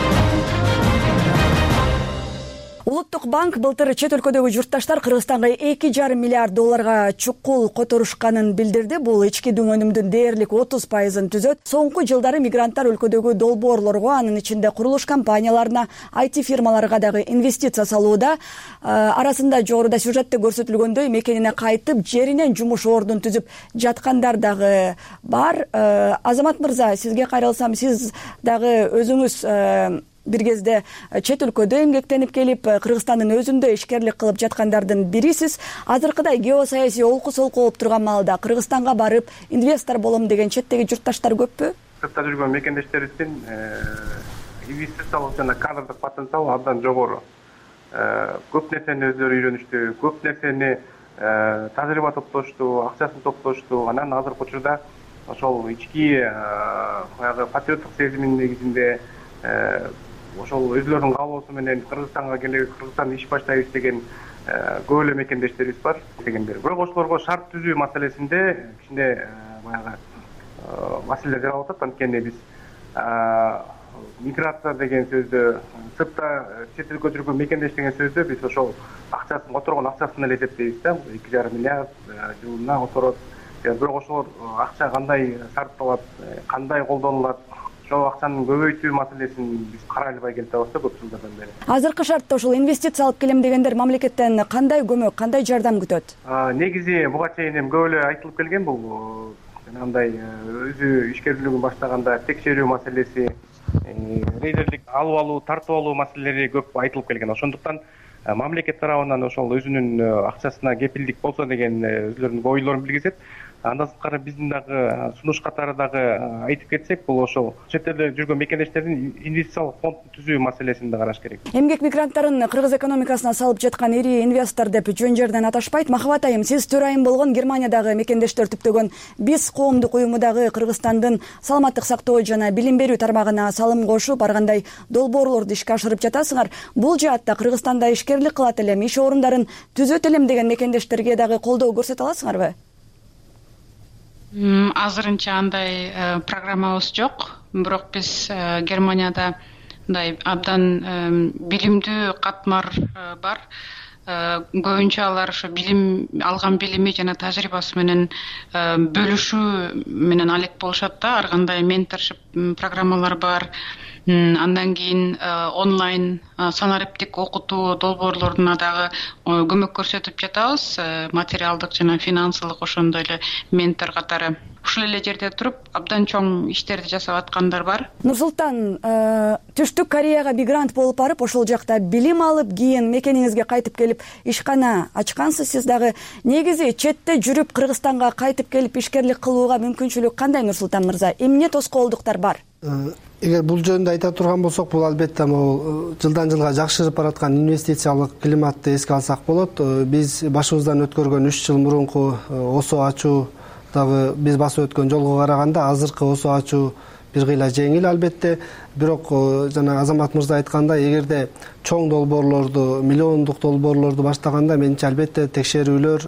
Улуттук банк былтыр чет өлкөдөгү журтташтар Кыргызстанга 2,5 миллиард долларга чукул которушканын билдирди. Бул ички дүң өнүмдүн дээрлик 30%-ын түзөт. Соңку жылдары мигранттар өлкөдөгү долбоорлорго, анын ичинде курулуш компанияларына, IT фирмаларга дагы инвестиция салууда. Арасында жогоруда сюжетте көрсөтүлгөндөй мекенине кайтып, жеринен жумуш ордун түзүп жаткандар дагы бар. Азамат мырза, сизге кайрылсам, сиз дагы өзүңүз бир кезде чет өлкөдө эмгектенип келип, Кыргызстандын өзүндө ишкерлик кылып жаткандардын бирисиз. Азыркыдай геосаясий олку-солку болуп турган маалда Кыргызстанга барып инвестор болом деген четтеги журтташтар көппү? Сыртта жүргөн мекендештерибиздин инвестициялык жана кадрдык потенциалы абдан жогору. Көп нерсени өздөрү үйрөнүштү, көп нерсени тажрыйба топтошту, акчасын топтошту. Анан азыркы учурда ошол ички баягы патриоттук сезимдин негизинде ошол өзүлөрүнүн каалоосу менен Кыргызстанга келип, Кыргызстанда иш баштайбыз деген көп эле мекендештерибиз бар дегендер. Бирок ошолорго шарт түзүү маселесинде кичине баягы маселелер жаралып атат. Анткени биз миграция деген сөздө, сыртта чет өлкөдө жүргөн мекендеш деген сөздө биз ошол акчасын, которгон акчасын эле эсептейбиз да. 2,5 миллиард жылына которот. Бирок ошол акча кандай сарпталат, кандай колдонулат, ошол акчаны көбөйтүү маселесин биз карай албай келатабыз да көп жылдардан бери. Азыркы шартта ушул инвестиция алып келем дегендер мамлекеттен кандай көмөк, кандай жардам күтөт? Негизи буга чейин эми көп эле айтылып келген, бул жанагындай өзү ишкерлигин баштаганда текшерүү маселеси, рейдерлик алуу, тартып алуу маселелери көп айтылып келген. Ошондуктан мамлекет тарабынан ошол өзүнүн акчасына кепилдик болсо деген өзүлөрүнүн ойлорун билгизет. Андан сырткары биздин дагы сунуш катары дагы айтып кетсек, бул ошол чет элде жүргөн мекендештердин инвестициялык фонд түзүү маселесин да караш керек. Эмгек мигранттарын кыргыз экономикасына салып жаткан ири инвестор деп жөн жерден аташпайт. Махабат айым, сиз төрайым болгон Германиядагы мекендештер түптөгөн биз коомдук уюму дагы Кыргызстандын саламаттык сактоо жана билим берүү тармагына салым кошуп, ар кандай долбоорлорду ишке ашырып жатасыңар. Бул жаатта Кыргызстанда ишкерлик кылат элем, иш орундарын түзөт элем деген мекендештерге дагы колдоо көрсөтө аласыңарбы? Азырынча андай программабыз жок. Бирок биз Германияда мындай абдан билимдүү катмар бар. Көбүнчө алар ошо билим алган билими жана тажрыйбасы менен бөлүшүү менен алек болушат да. Ар кандай менторшип программалар бар. Андан кийин онлайн санариптик окутуу долбоорлоруна дагы көмөк көрсөтүп жатабыз. Материалдык жана финансылык ошондой эле ментор катары. Ушул эле жерде туруп абдан чоң иштерди жасап аткандар бар. Нурсултан, Түштүк Кореяга мигрант болуп барып, ошол жакта билим алып, кийин мекениңизге кайтып келип ишкана ачкансыз. Сиз дагы негизи четте жүрүп Кыргызстанга кайтып келип ишкерлик кылууга мүмкүнчүлүк кандай, Нурсултан мырза? Эмне тоскоолдуктар бар? Эгер бул жөнүндө айта турган болсок, бул албетте могу жылдан жылга жакшырып бараткан инвестициялык климатты эске алсак болот. Биз башыбыздан өткөргөн 3 жыл мурунку ОСО ачуу дагы биз басып өткөн жолго караганда азыркы ОСО ачуу бир кыйла жеңил албетте. Бирок жана Азамат мырза айткандай, эгерде чоң долбоорлорду, миллиондук долбоорлорду баштаганда менимче албетте текшерүүлөр,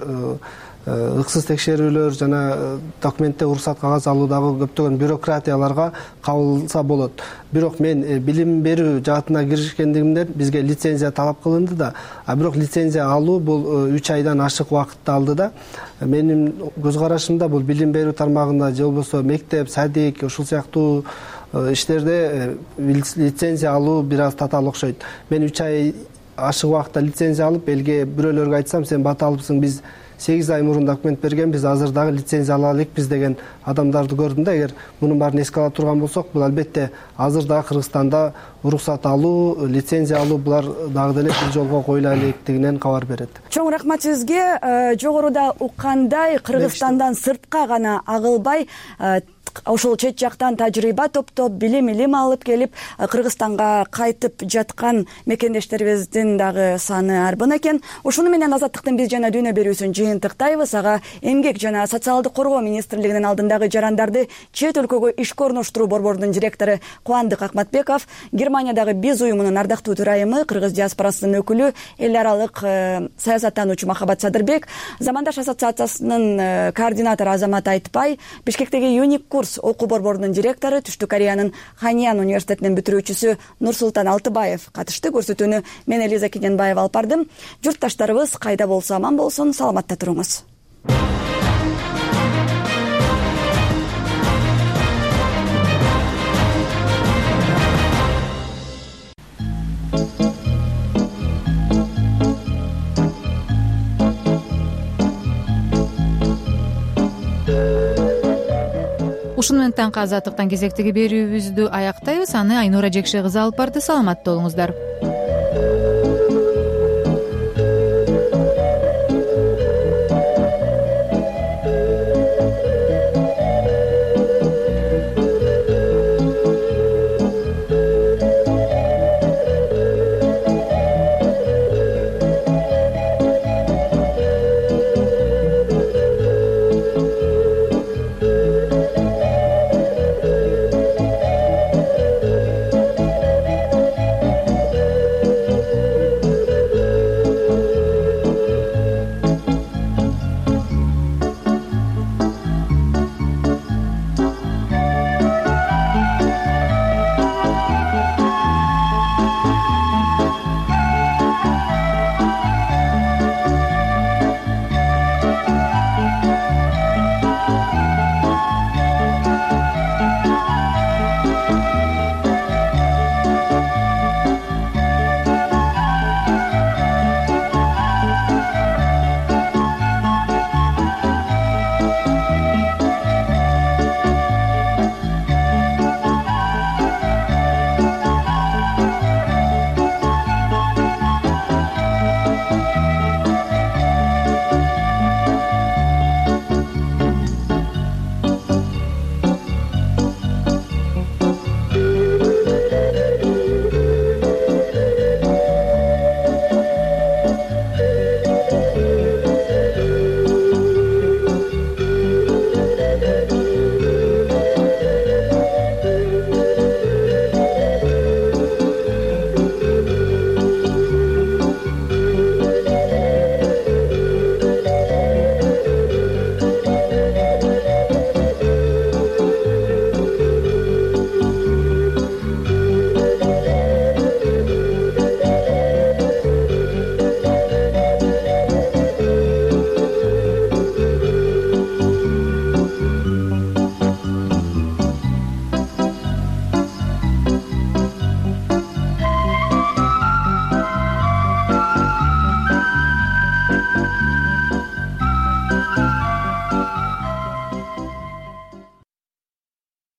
ыксыз текшерүүлөр жана документте уруксат кагаз алуудагы көптөгөн бюрократияларга кабылса болот. Бирок мен билим берүү жаатына киришкендигимден бизге лицензия талап кылынды да, бирок лицензия алуу бул 3 айдан ашык убакытты алды да. Менин көз карашымда бул билим берүү тармагында же болбосо мектеп, садик, ушул сыяктуу иштерде лицензия алуу бир аз татаал окшойт. Мен 3 ай ашык убакытта лицензия алып, элге бирөөлөргө айтсам, сен бата алыпсың, биз 8 ай мурун документ берген, биз азыр дагы лицензия ала элекпиз деген адамдарды көрдүм да. Эгер мунун баарын эске ала турган болсок, бул албетте азыр дагы Кыргызстанда уруксат алуу, лицензия алуу булар дагы деле бир жолго коюла электигинен кабар берет. Чоң рахмат сизге. Жогоруда уккандай Кыргызстандан сыртка гана агылбай, ошол чет жактан тажрыйба топтоп, билим алып келип Кыргызстанга кайтып жаткан мекендештерибиздин дагы саны арбын экен. Ушуну менен Азаттыктын биз жана дүйнө берүүсүн жыйынтыктайбыз. Ага эмгек жана социалдык коргоо министрлигинин алдындагы жарандарды чет өлкөгө ишке орноштуруу борборунун директору Кубандык Акматбеков, Германиядагы биз уюмунун ардактуу төрайымы, кыргыз диаспорасынын өкүлү, эл аралык саясаттануучу Махабат Садырбек, Замандаш ассоциациясынын координатору Азамат Айтбай, Бишкектеги Юник курс окуу борборунун директору, Түштүк Кореянын Ханьян университетинин бүтүрүүчүсү Нурсултан Алтыбаев катышты. Көрсөтүүнү мен Элиза Кененбаева алып бардым. Журтташтарыбыз кайда болсо аман болсун, саламатта туруңуз. Ушуну менен таңкы Азаттыктан кезектеги берүүбүздү аяктайбыз. Аны Айнура Жекше кызы алып барды. Саламатта болуңуздар.